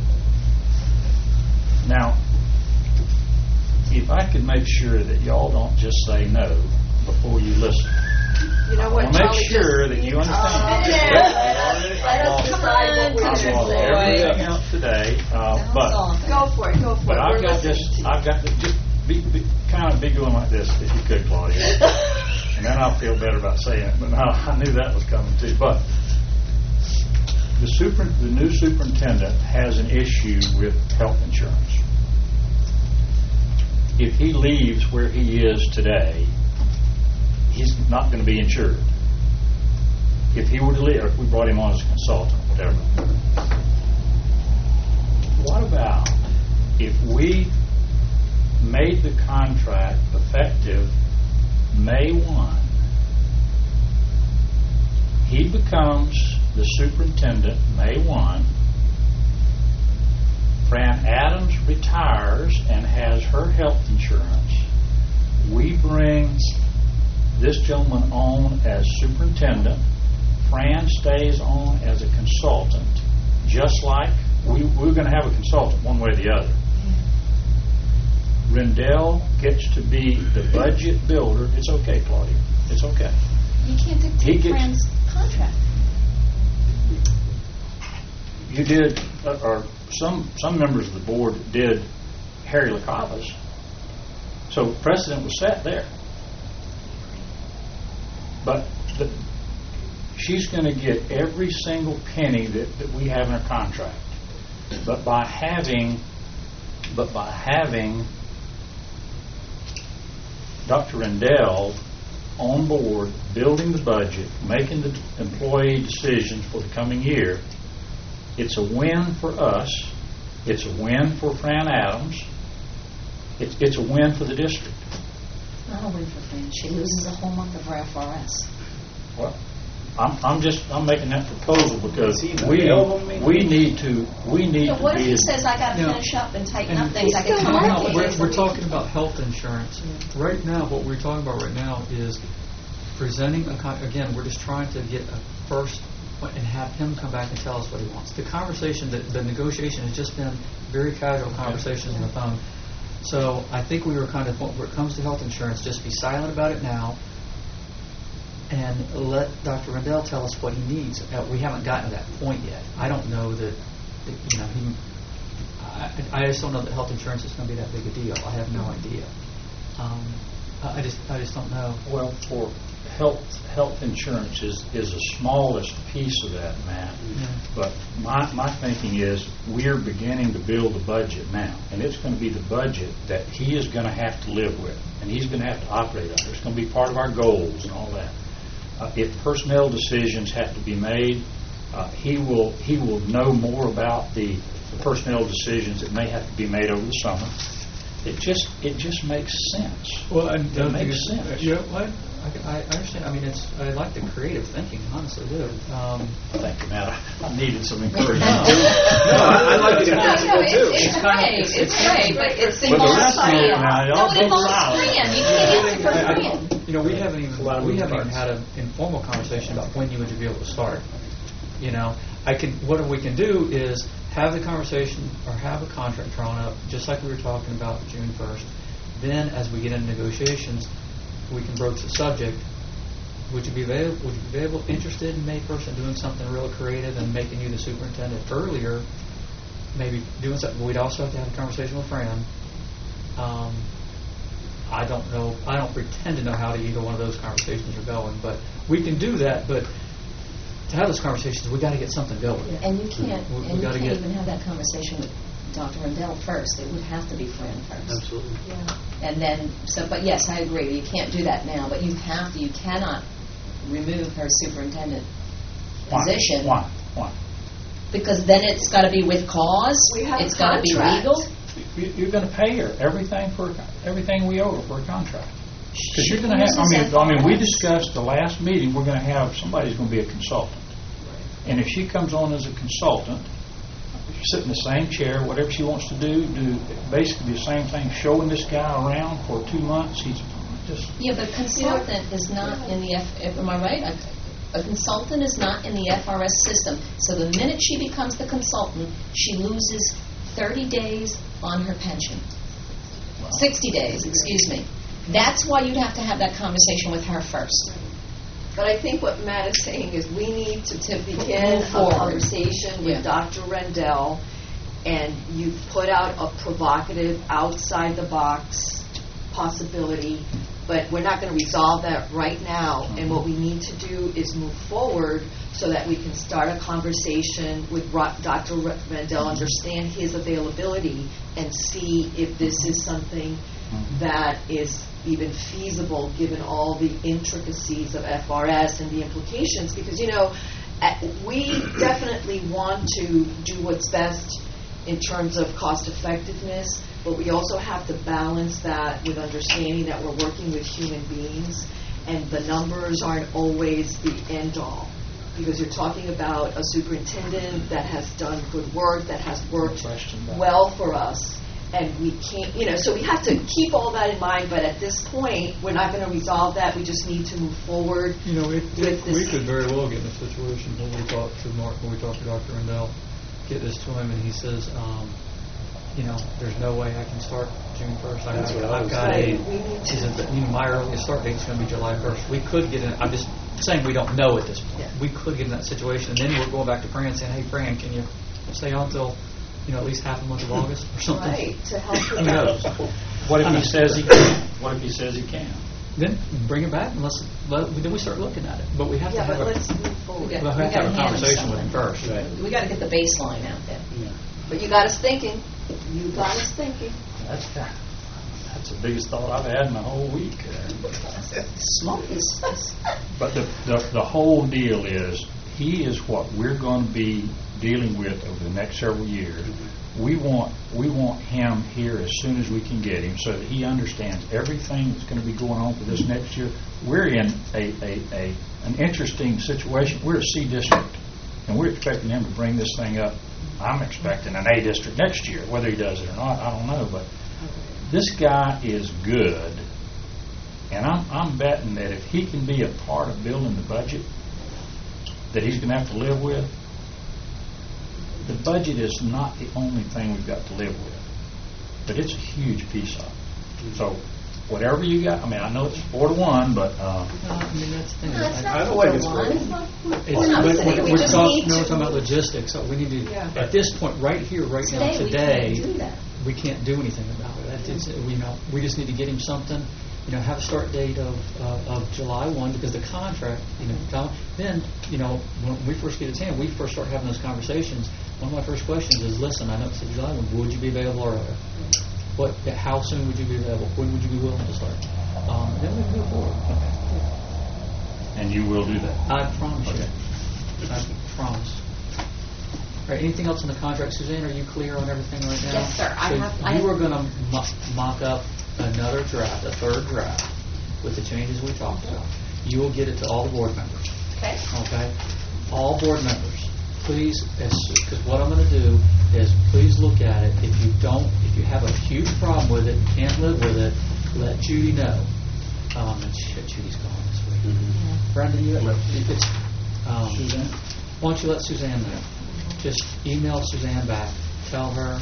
Now, if I could make sure that y'all don't just say no before you listen. You know I what, want to make Charlie, sure just- that you understand. Let us decide what we're I've going lost to say. everything else today, but Go for it, go for it. But I've We're got listening this, to you. I've got to just kind of be going like this, if you could, Claudia. And then I'll feel better about saying it, but no, I knew that was coming too. But the new superintendent has an issue with health insurance. If he leaves where he is today, he's not going to be insured. If he were to leave, or if we brought him on as a consultant, whatever. What about if we made the contract effective May 1? He becomes the superintendent May 1. Fran Adams retires and has her health insurance. We bring this gentleman on as superintendent. Fran stays on as a consultant, just like we're going to have a consultant one way or the other. Rendell gets to be the budget builder. It's okay, Claudia. It's okay. You can't He dictate gets- Fran's contract. You did, or some members of the board did Harry LaCava's. So precedent was set there. But she's going to get every single penny that we have in our contract. But by having Dr. Rendell on board, building the budget, making the employee decisions for the coming year, it's a win for us. It's a win for Fran Adams. It's a win for the district. Not a win for Fran. She loses a whole month of her FRS. Well, I'm making that proposal because Is he we available, maybe? need to What if be. he says, I got to Yeah. finish up and tighten And up things? I can he's come still back working. to you. We're talking about health insurance. Right now, what we're talking about right now is presenting again, we're just trying to get a first and have him come back and tell us what he wants. The conversation, the negotiation has just been very casual conversations on the phone. So I think we were kind of, where it comes to health insurance, just be silent about it now and let Dr. Rendell tell us what he needs. We haven't gotten to that point yet. I don't know that, I just don't know that health insurance is going to be that big a deal. I have no idea. I just don't know. Well, for health insurance is the smallest piece of that, Matt. Yeah. But my thinking is we're beginning to build the budget now, and it's going to be the budget that he is going to have to live with, and he's going to have to operate under. It's going to be part of our goals and all that. If personnel decisions have to be made, he will know more about the personnel decisions that may have to be made over the summer. It just makes sense. Well, It makes sense. You know what? I understand. I mean, I like the creative thinking. Honestly, do. Thank you, Matt. I needed some encouragement. I like it if that's No, good too. it's great. It's great, but it's But the involves rest of Fran. it now, y'all No, it go involves silent. Fran. You can't answer for Fran. You know, we haven't A lot of moving even parts. had an informal conversation about when you would be able to start. You know, what we can do is have the conversation or have a contract drawn up, just like we were talking about June 1st. Then, as we get into negotiations, we can broach the subject. Would you be available, interested in May 1st in doing something real creative and making you the superintendent earlier? Maybe doing something. We'd also have to have a conversation with Fran. I don't know. I don't pretend to know how either one of those conversations are going, but we can do that. But to have those conversations, we got to get something going. And you can't, We gotta get- even have that conversation with Dr. Rendell first. It would have to be Fran first. Absolutely. And then, but yes, I agree. You can't do that now, but you cannot remove her superintendent position. Why? Because then it's got to be with cause. We have a It's got to be contract. legal. You're going to pay her everything we owe her for a contract. Because you're going to She have. uses I mean, we FRS. discussed the last meeting. We're going to have somebody's going to be a consultant, and if she comes on as a consultant, sit in the same chair, whatever she wants to do basically the same thing, showing this guy around for 2 months. He's just... Yeah, but consultant is not in the am I right? A consultant is not in the FRS system. So the minute she becomes the consultant, she loses 30 days on her pension. 60 days, excuse me. That's why you'd have to have that conversation with her first. But I think what Matt is saying is we need to begin Move forward. a conversation with Yeah. Dr. Rendell, and you put out a provocative, outside-the-box possibility, but we're not going to resolve that right now. And what we need to do is move forward so that we can start a conversation with Dr. Rendell, understand his availability, and see if this is something that is even feasible given all the intricacies of FRS and the implications. Because, we definitely want to do what's best in terms of cost effectiveness, but we also have to balance that with understanding that we're working with human beings, and the numbers aren't always the end all. Because you're talking about a superintendent that has done good work, that has worked well for us, and we can't, so we have to keep all that in mind, but at this point, we're not going to resolve that. We just need to move forward with this. We could very well get in a situation when we talk to Mark, when we talk to Dr. Rendell, get this to him, and he says, there's no way I can start June 1st. I've got my earliest start date is going to be July 1st. We could get in, I'm just saying we don't know at this point. Yeah. We could get in that situation, and then we're going back to Fran saying, hey, Fran, can you stay on till at least half the month of August or something? Right, to help Who with knows? that. What if he says he can't? What if he says he can? Then bring it back, then we start looking at it. But we have to Yeah, have but a, let's move forward. Yeah. we'll have to have a conversation with him first. Right. We got to get the baseline out there. Yeah. But you got us thinking. You got us thinking. That's the biggest thought I've had in the whole week. But the whole deal is, he is what we're going to be dealing with over the next several years. We want him here as soon as we can get him, so that he understands everything that's going to be going on for this next year. We're in an interesting situation. We're a C district, and we're expecting him to bring this thing up. I'm expecting an A district next year. Whether he does it or not, I don't know. But this guy is good, and I'm betting that if he can be a part of building the budget that he's going to have to live with, the budget is not the only thing we've got to live with, but it's a huge piece of it. So whatever you got, I know it's 4-1, but that's the thing. No, it's I not don't think it's 4-1. We're not saying we just need We're to- talking about logistics. So we need to, Yeah. at this point, right here, right now, Today, we today, can't do that. we can't do anything about it. We just need to get him something. Have a start date of July 1, because the contract, then, when we first get his hand, we first start having those conversations. One of my first questions is, listen, I know it's July 1, would you be available earlier? How soon would you be available? When would you be willing to start? Then we can move forward. and you will do that. I promise Okay. you. I promise. All right, anything else on the contract? Suzanne, are you clear on everything right now? Yes, sir. You are going to mock up another draft, a third draft, with the changes we talked about. You will get it to all the board members. Okay. Okay? All board members, please, because what I'm going to do is please look at it. If you have a huge problem with it, can't live with it, let Judy know. And Judy's gone this week. Brenda, if it's, Suzanne? why don't you let Suzanne know? Just email Suzanne back. Tell her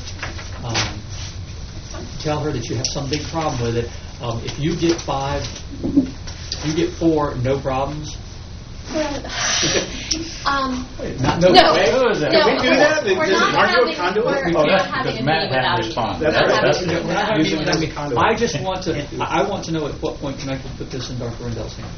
that you have some big problem with it. If you get 5, if you get 4, no problems. Well, Not no, no. Who is that? no, Can we do that? we're Does not Marco having, conduit? we're Oh, not that's having because a Matt meeting hadn't without responded. you. That's We're not right. having a That's- meeting We're not having a meeting Usually without we me. conduit. I just want to. I want to know at what point can I put this in Dr. Rendell's hands.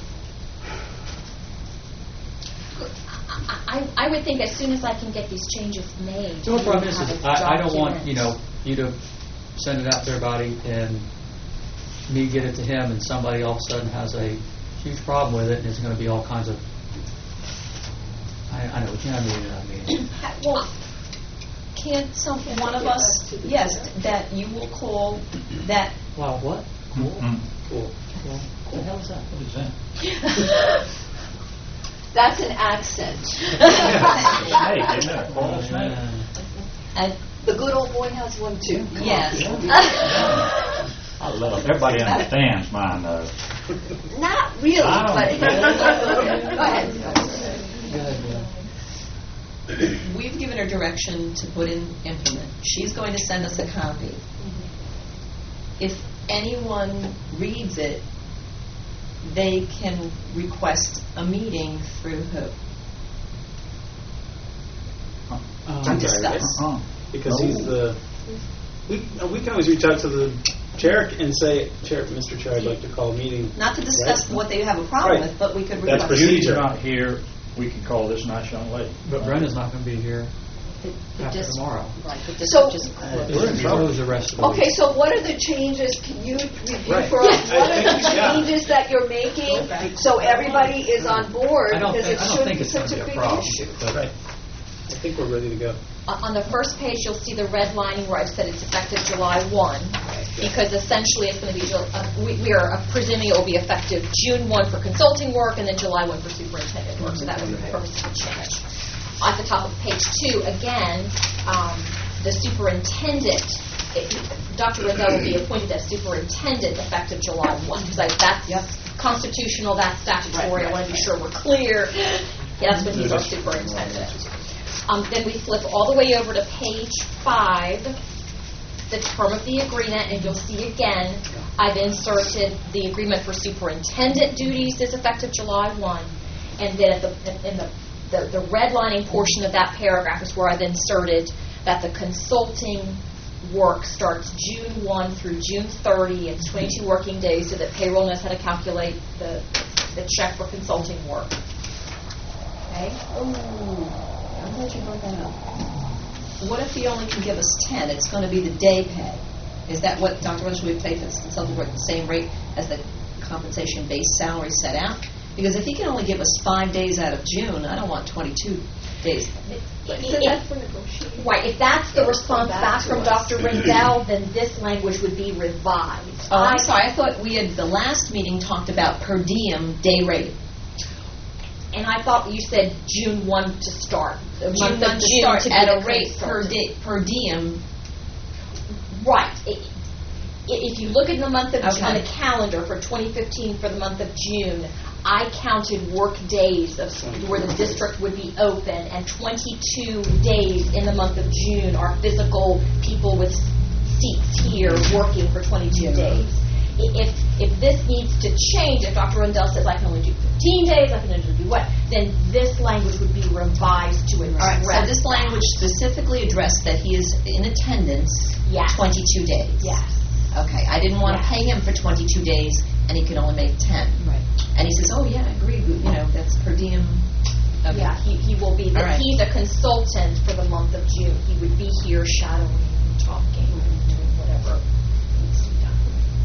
I would think as soon as I can get these changes made. The only problem is, have a I don't want document. you to send it out to everybody and me get it to him, and somebody all of a sudden has a huge problem with it, and it's going to be all kinds of. I know we can't have a meeting without a meeting. Well, can't one of us, yes, that you will call that. Wow, what? Cool. Cool. Cool. What the hell is that? What is that? That's an accent. Snake, isn't it? A coral snake? And The good old boy has one too. yes. I love it. Everybody understands mine, though. Not really, I don't- but go ahead. Go ahead, Bill. We've given her direction to put in implement. She's going to send us a copy. If anyone reads it, they can request a meeting through who? To discuss. Uh-uh. Because No. he's the, we can always reach out to the chair and say, Mr. Chair, I'd like to call a meeting. Not to discuss Right. what they have a problem Right. with, but we could That's request. procedure. Judy's not here, we can call this nice young lady. But Brenda's not going to be here after tomorrow. Right, but this So- is just closed. We're in trouble the rest of the week. Okay, so what are the changes, can you review Right. for us? I What are think- the yeah. changes that you're making, so everybody is on board? I don't Because think, it I don't shouldn't think be it's going such to a be a big problem. issue. But Right. I think we're ready to go. On the first page, you'll see the red lining where I've said it's effective July 1, because essentially it's going to be, we are presuming it will be effective June 1 for consulting work and then July 1 for superintendent work, so that was the purpose of the change. At the top of page 2, again, the superintendent, Dr. Rendell will be appointed as superintendent effective July 1, because that's constitutional, that's statutory, I want to be sure we're clear. That's when he's our superintendent. Then we flip all the way over to page 5, the term of the agreement, and you'll see again, I've inserted the agreement for superintendent duties is effective July 1, and then in the redlining portion of that paragraph is where I've inserted that the consulting work starts June 1 through June 30. It's 22 working days, so that payroll knows how to calculate the check for consulting work. Okay? I'm glad you brought that up. What if he only can give us 10? It's going to be the day pay. Is that what Dr. Rose would pay for the consultant work, the same rate as the compensation base salary set out? Because if he can only give us 5 days out of June, I don't want 22 days. So that's for negotiation. Right, if that's the response Come back back from to us. Dr. Rendell, then this language would be revised. Oh, I'm sorry. I thought we had, the last meeting talked about per diem day rate. And I thought you said June 1 to start. The June month of 1 to June start to be at the a rate consultant. per diem. Right. If you look at the month of Okay. on the calendar for 2015 for the month of June, I counted work days of where the district would be open, and 22 days in the month of June are physical people with seats here working for 22 days. If this needs to change, if Dr. Rendell says I can only do 15 days, I can only do what, then this language would be revised to address. All right, so this language specifically addressed that he is in attendance Yes. 22 days. Yes. Okay, I didn't want to Yes. pay him for 22 days and he could only make 10. Right. And he says, oh yeah, I agree, that's per diem. Okay. Yeah, he will be. All right. He's a consultant for the month of June. He would be here shadowing and talking and doing whatever needs to be done.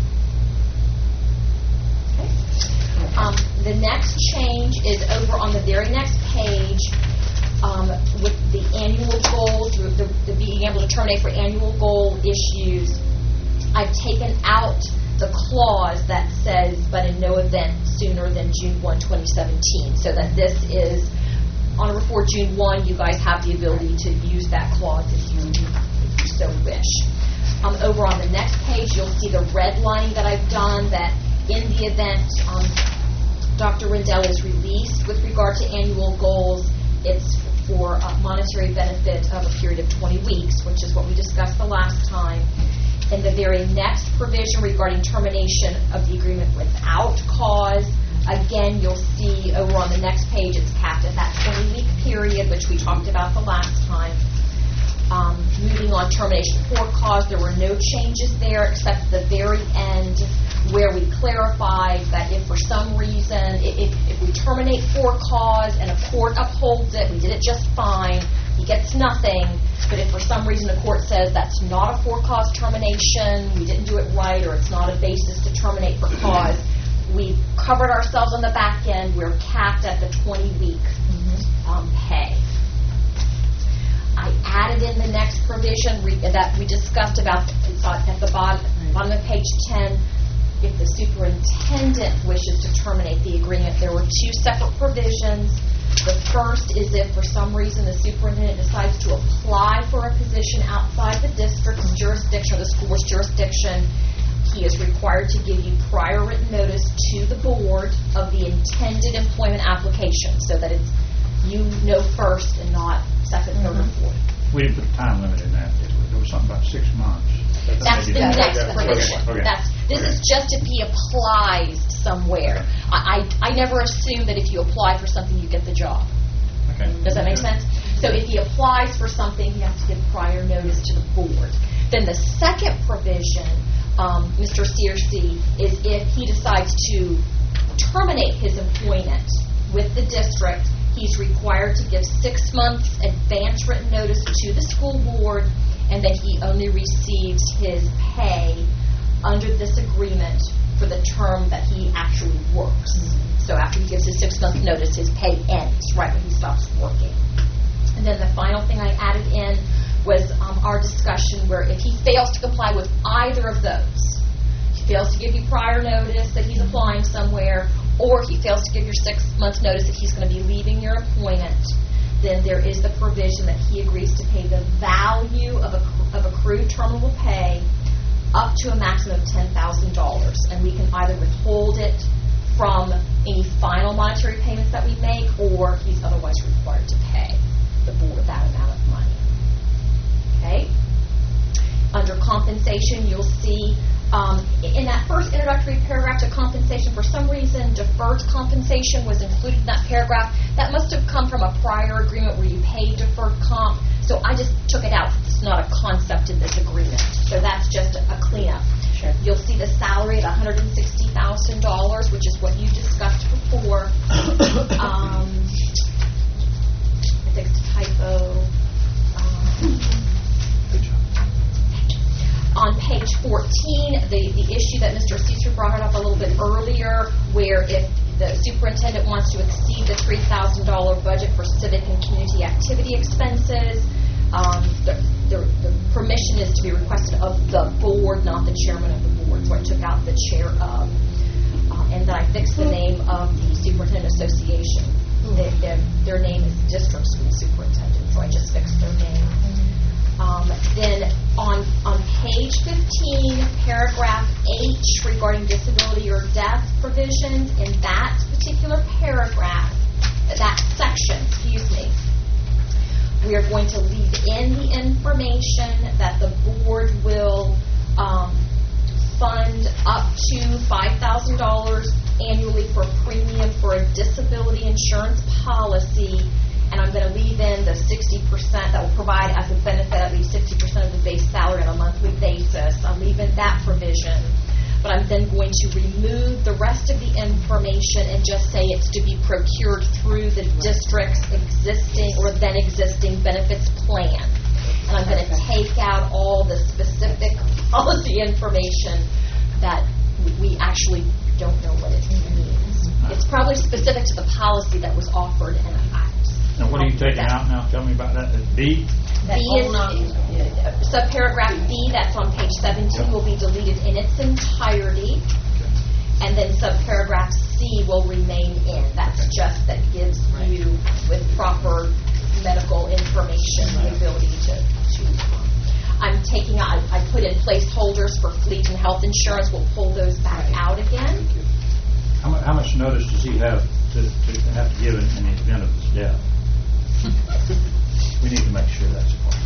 Okay. The next change is over on the very next page with the annual goals, the being able to terminate for annual goal issues. I've taken out the clause that says, but in no event sooner than June 1, 2017, so that this is on or before June 1, you guys have the ability to use that clause if you so wish. Over on the next page, you'll see the red line that I've done, that in the event Dr. Rendell is released with regard to annual goals, it's for a monetary benefit of a period of 20 weeks, which is what we discussed the last time. In the very next provision regarding termination of the agreement without cause, again, you'll see over on the next page, it's capped at that 20-week period, which we talked about the last time. Moving on, termination for cause, there were no changes there except the very end where we clarified that if for some reason, if we terminate for cause and a court upholds it, we did it just fine, he gets nothing. But if for some reason the court says that's not a for-cause termination, we didn't do it right, or it's not a basis to terminate for cause, we've covered ourselves on the back end. We're capped at the 20-week pay. I added in the next provision that we discussed about at the bottom of page 10. If the superintendent wishes to terminate the agreement, there were two separate provisions. The first is if for some reason the superintendent decides to apply for a position outside the district's jurisdiction or the school's jurisdiction, he is required to give you prior written notice to the board of the intended employment application so that it's you know first and not second, third, or fourth. We didn't put a time limit in that, did we? There was something about 6 months. That's the Maybe next that. provision. Okay. This is just if he applies somewhere. I never assume that if you apply for something, you get the job. Okay. Does that make sense? So if he applies for something, he has to give prior notice to the board. Then the second provision, Mr. Searcy, is if he decides to terminate his employment with the district, he's required to give 6 months advance written notice to the school board, and then he only receives his pay under this agreement for the term that he actually works. So after he gives his 6 month notice, his pay ends right when he stops working. And then the final thing I added in was our discussion where if he fails to comply with either of those, he fails to give you prior notice that he's applying somewhere, or he fails to give your 6 months notice that he's going to be leaving your employment, then there is the provision that he agrees to pay the value of accrued terminable pay up to a maximum of $10,000. And we can either withhold it from any final monetary payments that we make, or he's otherwise required to pay the board that amount of money. Okay? Under compensation, you'll see in that first introductory paragraph to compensation, for some reason, deferred compensation was included in that paragraph. That must have come from a prior agreement where you paid deferred comp. So I just took it out. It's not a concept in this agreement. So that's just a cleanup. Sure. You'll see the salary at $160,000, which is what you discussed before. I fixed a typo. On page 14, the issue that Mr. Caesar brought up a little bit earlier, where if the superintendent wants to exceed the $3,000 budget for civic and community activity expenses, the permission is to be requested of the board, not the chairman of the board. So I took out the chair of, and then I fixed the name of the superintendent association. Their name is district school superintendent, so I just fixed their name. Then on page 15, paragraph H regarding disability or death provisions, in that particular paragraph, that section, we are going to leave in the information that the board will fund up to $5,000 annually for premium for a disability insurance policy. And I'm going to leave in the 60% that will provide as a benefit at least 60% of the base salary on a monthly basis. I'm leaving that provision. But I'm then going to remove the rest of the information and just say it's to be procured through the district's existing or then existing benefits plan. And I'm going to take out all the specific policy information that we actually don't know what it means. It's probably specific to the policy that was offered, and Now, what are you taking out now? Tell me about that. B? B is subparagraph B, that's on page 17, will be deleted in its entirety, and then subparagraph C will remain in. That's just that gives you, with proper medical information, the ability to I'm taking out, I put in placeholders for fleet and health insurance. We'll pull those back out again. How much notice does he have to have to give in the event of his death? We need to make sure that's important.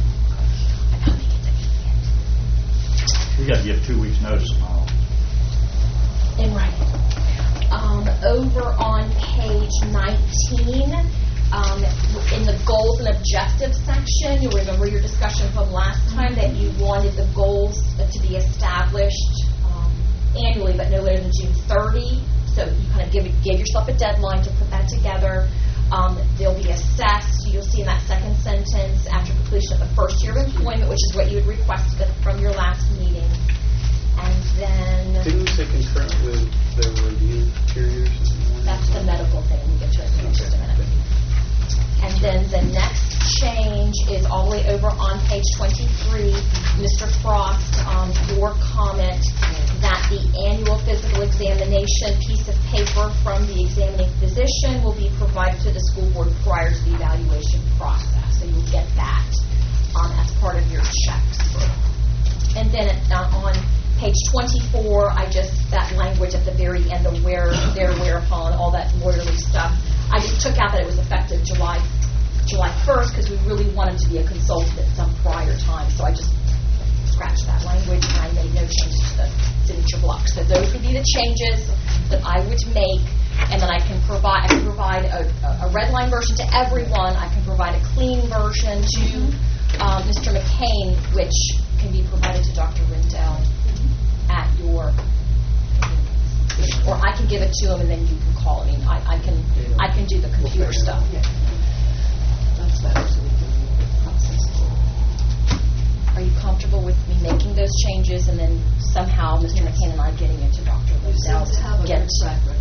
We got to give 2 weeks notice and all. In writing. Over on page 19, in the goals and objectives section, you'll remember your discussion from last time that you wanted the goals to be established annually, but no later than June 30. So you kind of gave yourself a deadline to put that together. They'll be assessed. You'll see in that second sentence after completion of the first year of employment, which is what you had requested from your last meeting. And then Didn't we say concurrent with the review period or something? that's the medical thing. We'll get to it in just a minute. And then the next change is all the way over on page 23. Mr. Frost, your comment that the annual physical examination piece of paper from the examining physician tuition will be provided to the school board prior to the evaluation process. So you'll get that as part of your checks. And then on page 24, that language at the very end, the where, there, whereupon, all that lawyerly stuff, I just took out that it was effective July 1st because we really wanted to be a consultant at some prior time. So I just scratched that language and I made no changes to the signature block. So those would be the changes that I would make, and then I can provide a red line version to everyone. I can provide a clean version to Mr. McCain, which can be provided to Dr. Rendell at your convenience. Or I can give it to him and then you can call him. I can do the computer stuff. That's better, so we can process it. Are you comfortable with me making those changes and then somehow Mr. McCain and I getting it to Dr. You seem Rendell to have a get good track record.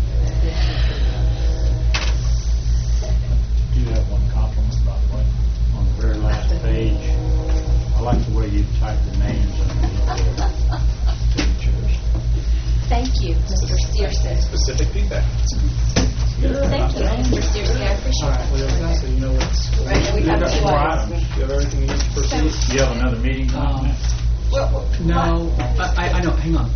Do you have one compliment, by the way, on the very last page? I like the way you type the names underneath the signatures. Thank you, Mr. Searson. Specific feedback. Thank you, Mr. Searson. I appreciate All right, well, there we go. So you know what's going Right, and we on. have You've got two more items. items. You have everything you need to proceed? You have another meeting tonight? No, I know, hang on.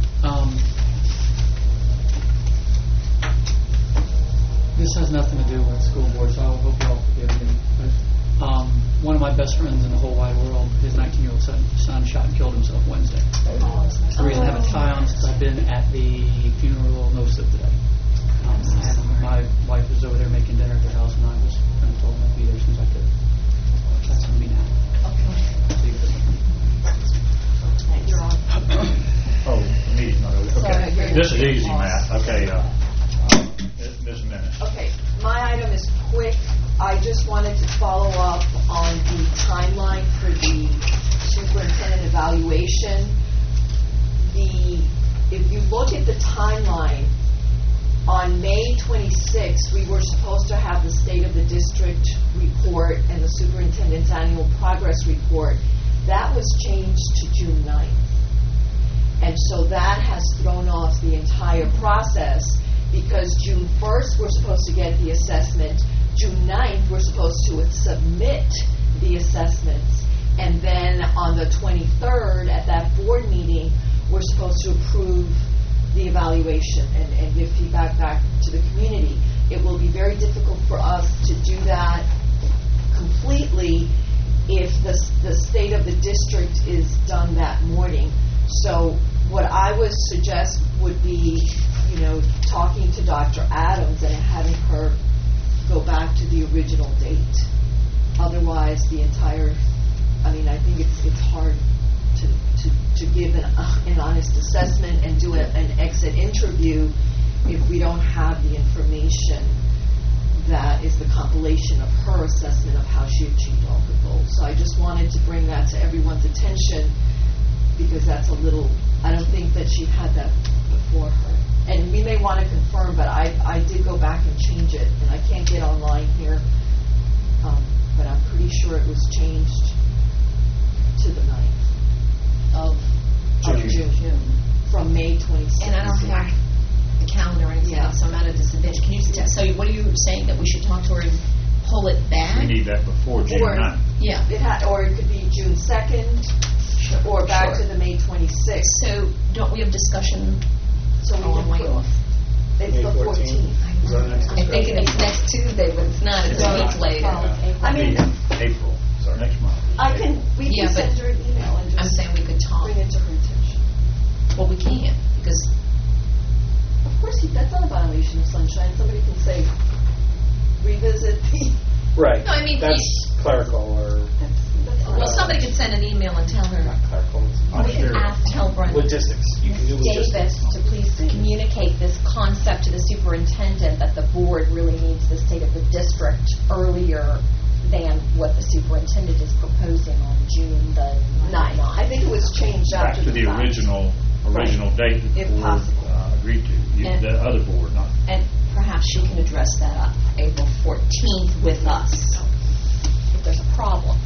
This has nothing to do with school board, so I hope you all forgive me. One of my best friends in the whole wide world, his 19-year-old son shot and killed himself Wednesday. The reason I have a tie on is because I've been at the funeral most of the day. And my wife was over there making dinner at their house, and I was kind of told I'd be there as soon as I could. That's going to be now. So you could- You're on. Oh, the meeting's not over. Sorry, Okay. you're- This is easy, Matt. Okay, Ms. Minutes. Okay, my item is quick. I just wanted to follow up on the timeline for the superintendent evaluation. If you look at the timeline, on May 26th, we were supposed to have the State of the District report and the superintendent's annual progress report. That was changed to June 9th. And so that has thrown off the entire process, because June 1st, we're supposed to get the assessment. June 9th, we're supposed to submit the assessments. And then on the 23rd, at that board meeting, we're supposed to approve the evaluation and give feedback back to the community. It will be very difficult for us to do that completely if the State of the District is done that morning. So what I would suggest would be, talking to Dr. Adams and having her go back to the original date. Otherwise, I think it's hard to give an honest assessment and do an exit interview if we don't have the information that is the compilation of her assessment of how she achieved all her goals. So I just wanted to bring that to everyone's attention, because that's I don't think that she had that before her. And we may want to confirm, but I did go back and change it, and I can't get online here, but I'm pretty sure it was changed to the 9th of June, from May 26th. And I don't have the calendar or anything Yeah. else, so I'm at a disadvantage. Can you so what are you saying, that we should talk to her and pull it back? We need that before June Or- 9th. Yeah. Or it could be June 2nd, or back Sure. to the May 26th. So don't we have discussion? So we Oh, can I'm way put, off. it's May the 14th. 14th. Is our next I'm thinking discussion? it's next Tuesday, but it's not. It's a week later. I mean, April, next month. we Yeah, can but send her an email and I'm just saying we could talk. bring it to her attention. Well, we can't, because Of course, that's not a violation of sunshine. Somebody can say, revisit the, Right. No, I mean, That's clerical or well, somebody could send an email and tell her. not clerical. We can ask Tell Brenda. Logistics. You can do Davis logistics. to please communicate this concept to the superintendent that the board really needs the State of the District earlier than what the superintendent is proposing on June the 9th. I think it was changed Back after to the fact. original date that If the board possible. agreed to. And- The other board, not. And perhaps she can address that up April 14th with us. If there's a problem.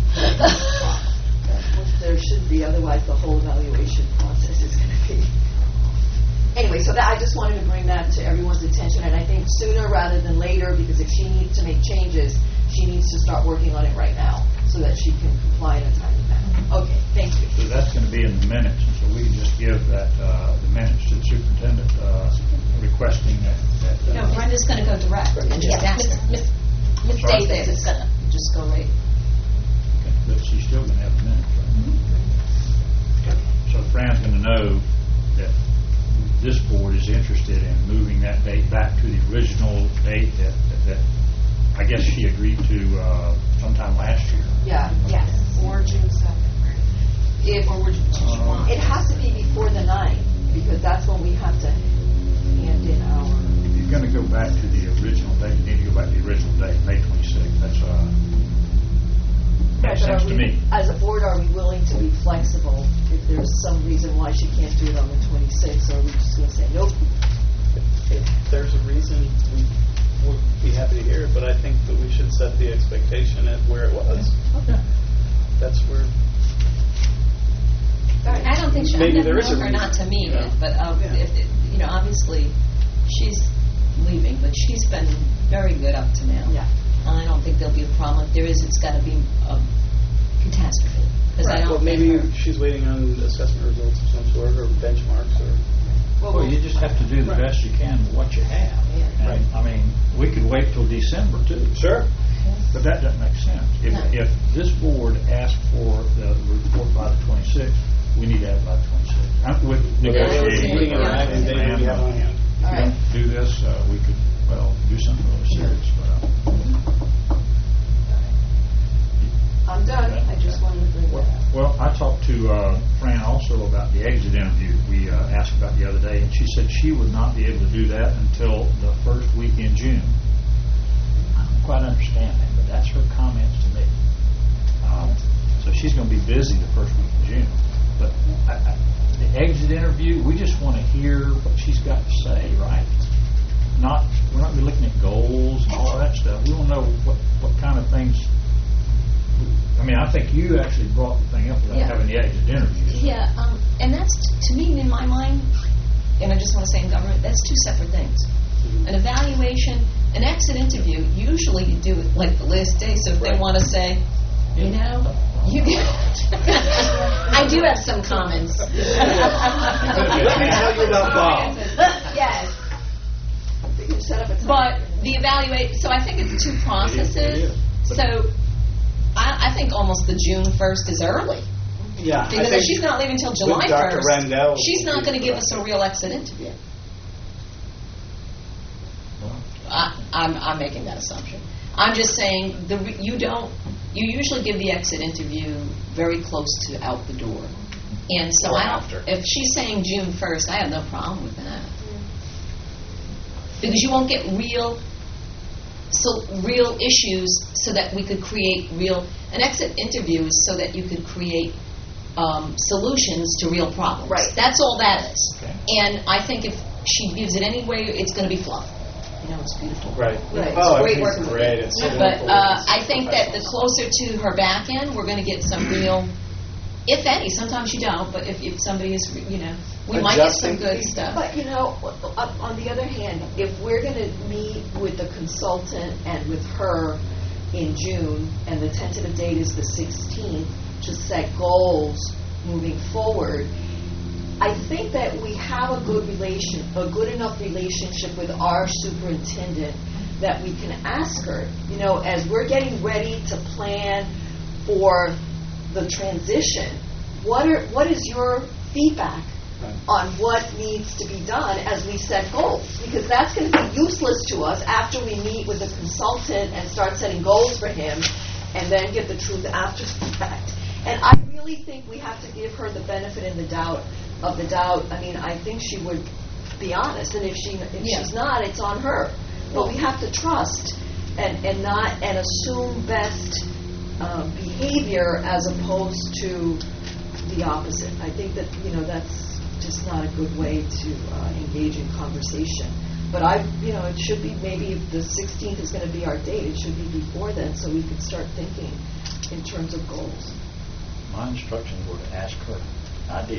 There should be, otherwise the whole evaluation process is going to be. Anyway, so that, I just wanted to bring that to everyone's attention, and I think sooner rather than later, because if she needs to make changes, she needs to start working on it right now, so that she can comply in a timely manner. Okay, thank you. So that's going to be in the minutes, and so we can just give that, the minutes to the superintendent, requesting that. No, Brenda's going to go direct and just ask her. Miss Sorry? Davis is going to. Just go right. But she's still going to have the minutes, right? So Fran's going to know that this board is interested in moving that date back to the original date that I guess she agreed to sometime last year. Yeah, yes. Or June 2nd, right? Or would you want? It has to be before the 9th, because that's when we have to hand in our... If you're going to go back to the original date, you need to go back to the original date, May 26th. That's makes sense to me. As a board, are we willing to be flexible if there's some reason why she can't do it on the 26th, or are we just going to say, nope? If there's a reason, we would be happy to hear it, but I think that we should set the expectation at where it was. Okay. That's where... I don't think Maybe I've there never is a known her not to reason, meet yeah. it, but Yeah. if obviously she's leaving, but she's been very good up to now. Yeah. I don't think there'll be a problem. If there is, it's got to be a catastrophe. Because I don't Well, think maybe her- she's waiting on assessment results of some sort, or benchmarks, or... Well, you just have to do the best you can with what you have. Yeah. And, I mean, we could wait till December, too. Sure. But that doesn't make sense. If this board asked for the report by the 26th, we need to have it by the 26th. I'm with negotiating. Meeting in with writing, then we have on hand. If All you don't do this, we could, do something really serious. But, I'm done. I just wanted to bring that up. well, I talked to Fran also about the exit interview we asked about the other day, and she said she would not be able to do that until the first week in June. I don't quite understand that, but that's her comments to me. So she's going to be busy the first week in June. But the exit interview, we just want to hear what she's got to say, right? We're not going to be looking at goals and all that stuff. We want to know what kind of things. I mean, I think you actually brought the thing up without Yeah. having the exit interview. Yeah, and that's, to me, in my mind, and I just want to say in government, that's two separate things. An evaluation, an exit interview, usually you do it like the last day, so if they want to say, you know, you I do have some comments. Let me tell you about Bob. Yes. We can set up a time. But the evaluate, so I think it's two processes. So I think almost the June 1st is early. Yeah, I Because if think she's not leaving until with July Dr. 1st, Rendell, she's not going to give us a real exit interview. I'm making that assumption. I'm just saying you usually give the exit interview very close to out the door. And so if she's saying June 1st, I have no problem with that. Because you won't get real issues so that we could create an exit interview is so that you could create solutions to real problems. Right. That's all that is. Okay. And I think if she gives it anyway, it's going to be fluff. You know, it's beautiful. Right. Right. Oh, It's great I think working it's with great. you. It's so But wonderful. I think that the closer to her back end, we're going to get some real, if any, sometimes you don't, but if somebody is, we might get some good stuff. But, on the other hand, if we're going to meet with the consultant and with her in June, and the tentative date is the 16th, to set goals moving forward, I think that we have a good enough relationship with our superintendent that we can ask her, as we're getting ready to plan for the transition, what is your feedback on what needs to be done as we set goals? Because that's going to be useless to us after we meet with the consultant and start setting goals for him and then get the truth after the fact. And I really think we have to give her the benefit of the doubt. I mean, I think she would be honest, and if she's not, it's on her. But we have to trust and assume best behavior as opposed to the opposite. I think that that's just not a good way to engage in conversation. But it should be, maybe if the 16th is going to be our date, it should be before then, so we could start thinking in terms of goals. My instructions were to ask her. I did.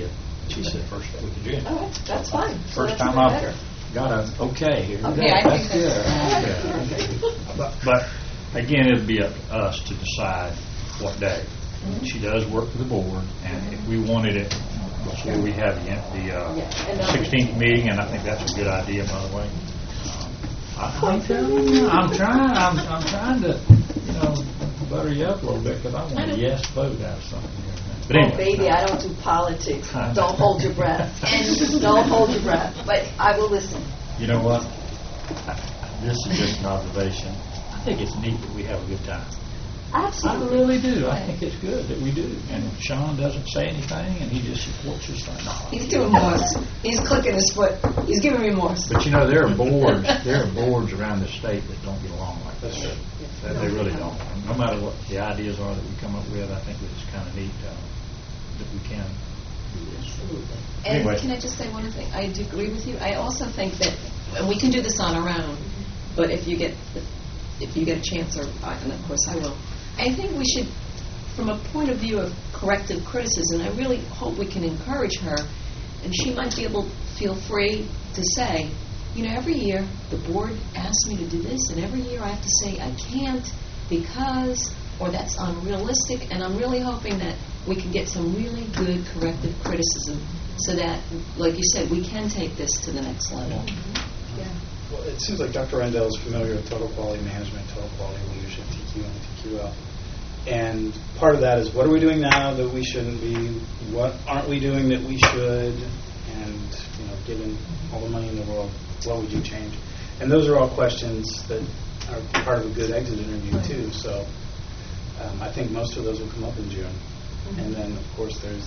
She said first week of June. All right, that's fine. So First that's time even I've better. got an okay here. Okay, I That's think good. But again, it'll be up to us to decide what day. She does work for the board, and if we wanted it before we have the and 16th meeting, and I think that's a good idea, by the way. I'm trying to, butter you up a little bit because I want a yes vote out of something here. But Oh, anyway, baby, I don't do politics. I know. Don't hold your breath. Don't hold your breath. But I will listen. You know what? This is just an observation. I think it's neat that we have a good time. I Absolutely. really do. I think it's good that we do. And Sean doesn't say anything, and he just supports us like, no. He's doing more. He's clicking his foot. He's giving me more. But there are boards around the state that don't get along like this. They really don't. No matter what the ideas are that we come up with, I think it's kind of neat that we can do this. And Anyway. can I just say one other thing? I do agree with you. I also think that, and we can do this on our own, but if you get a chance, and of course I will, I think we should, from a point of view of corrective criticism, I really hope we can encourage her, and she might be able to feel free to say, every year the board asks me to do this, and every year I have to say I can't because, or that's unrealistic, and I'm really hoping that we can get some really good corrective criticism so that, like you said, we can take this to the next level. Yeah. Well, it seems like Dr. Rendell is familiar with total quality management, total quality leadership, TQ and TQL. And part of that is, what are we doing now that we shouldn't be? What aren't we doing that we should? And, given all the money in the world, what would you change? And those are all questions that are part of a good exit interview, too. So I think most of those will come up in June. And then, of course, there's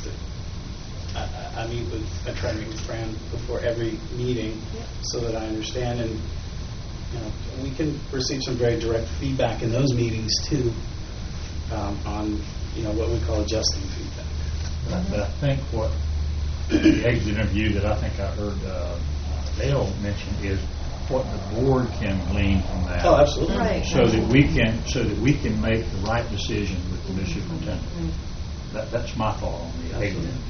I try to meet with Fran before every meeting so that I understand, and we can receive some very direct feedback in those meetings too on what we call adjusting feedback. But I think what the exit interview that I think I heard Dale mention is what the board can glean from that. Oh, absolutely. Right. So that we can make the right decision with the new superintendent. That's my thought on the exit interview.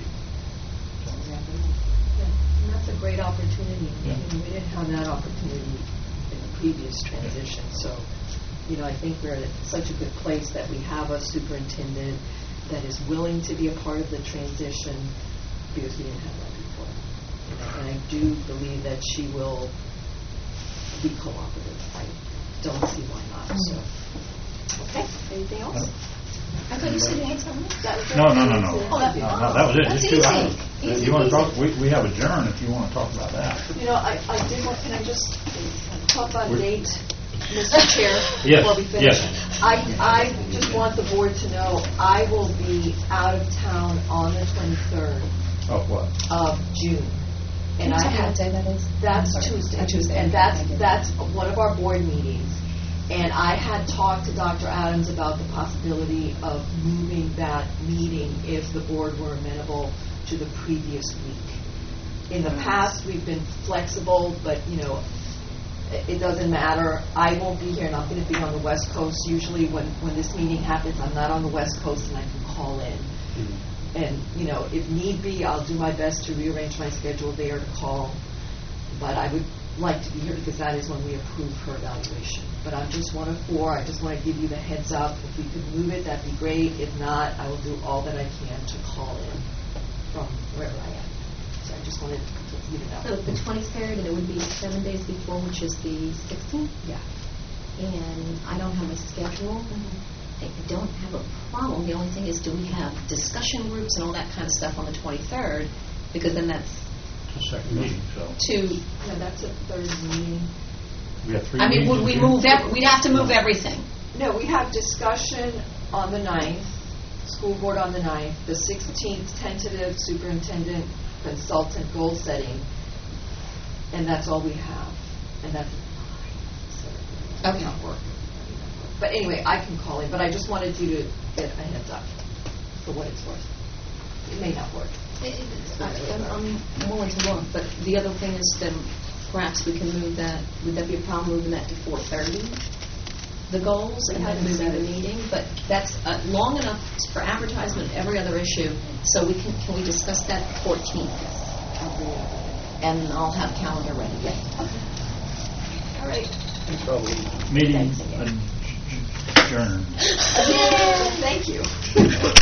And that's a great opportunity. Yeah. We didn't have that opportunity in the previous transition. So, I think we're at such a good place that we have a superintendent that is willing to be a part of the transition because we didn't have that before. And I do believe that she will be cooperative. I don't see why not. So, okay. Anything else? I thought you said you had something. That was it? No. Oh, that- No, that was it. that's Just 2 easy. hours. Easy You want to peasy. talk? We have adjourned if you want to talk about that. I did want, can I just talk about a date, Mr. Chair? Yes, Before we finish? yes. I just want the board to know, I will be out of town on the 23rd Oh, what? of June. And I have, that is? that's Tuesday. Tuesday. And that's one of our board meetings. And I had talked to Dr. Adams about the possibility of moving that meeting if the board were amenable to the previous week. In the past, we've been flexible, but, it doesn't matter. I won't be here, and I'm going to be on the West Coast. Usually when this meeting happens, I'm not on the West Coast, and I can call in. And, if need be, I'll do my best to rearrange my schedule there to call. But I would like to be here because that is when we approve her evaluation. But I'm just one of 4. I just want to give you the heads up. If we could move it, that'd be great. If not, I will do all that I can to call in from wherever I am. So I just wanted you to know. So the 23rd, and it would be 7 days before, which is the 16th. Yeah. And I don't have my schedule. I don't have a problem. The only thing is, do we have Discussion groups and all that kind of stuff on the 23rd, because then that's It's a second meeting, so No, that's a third meeting. we have 3 I mean, meetings. would in we June? move, we'd have to move everything. No, we have discussion on the 9th, school board on the 9th, the 16th tentative superintendent consultant goal setting, and that's all we have. And that's so Okay. not work. But anyway, I can call in, but I just wanted you to get a heads up for what it's worth. It may not work. I'm willing to look, but the other thing is then perhaps we can move that, would that be a problem moving that to 4:30? the goals and then moving the meeting, but that's long enough for advertisement, every other issue, so can we discuss that 14th? And I'll have calendar ready. All right. Probably. Meeting Thanks again. adjourned. Thank you.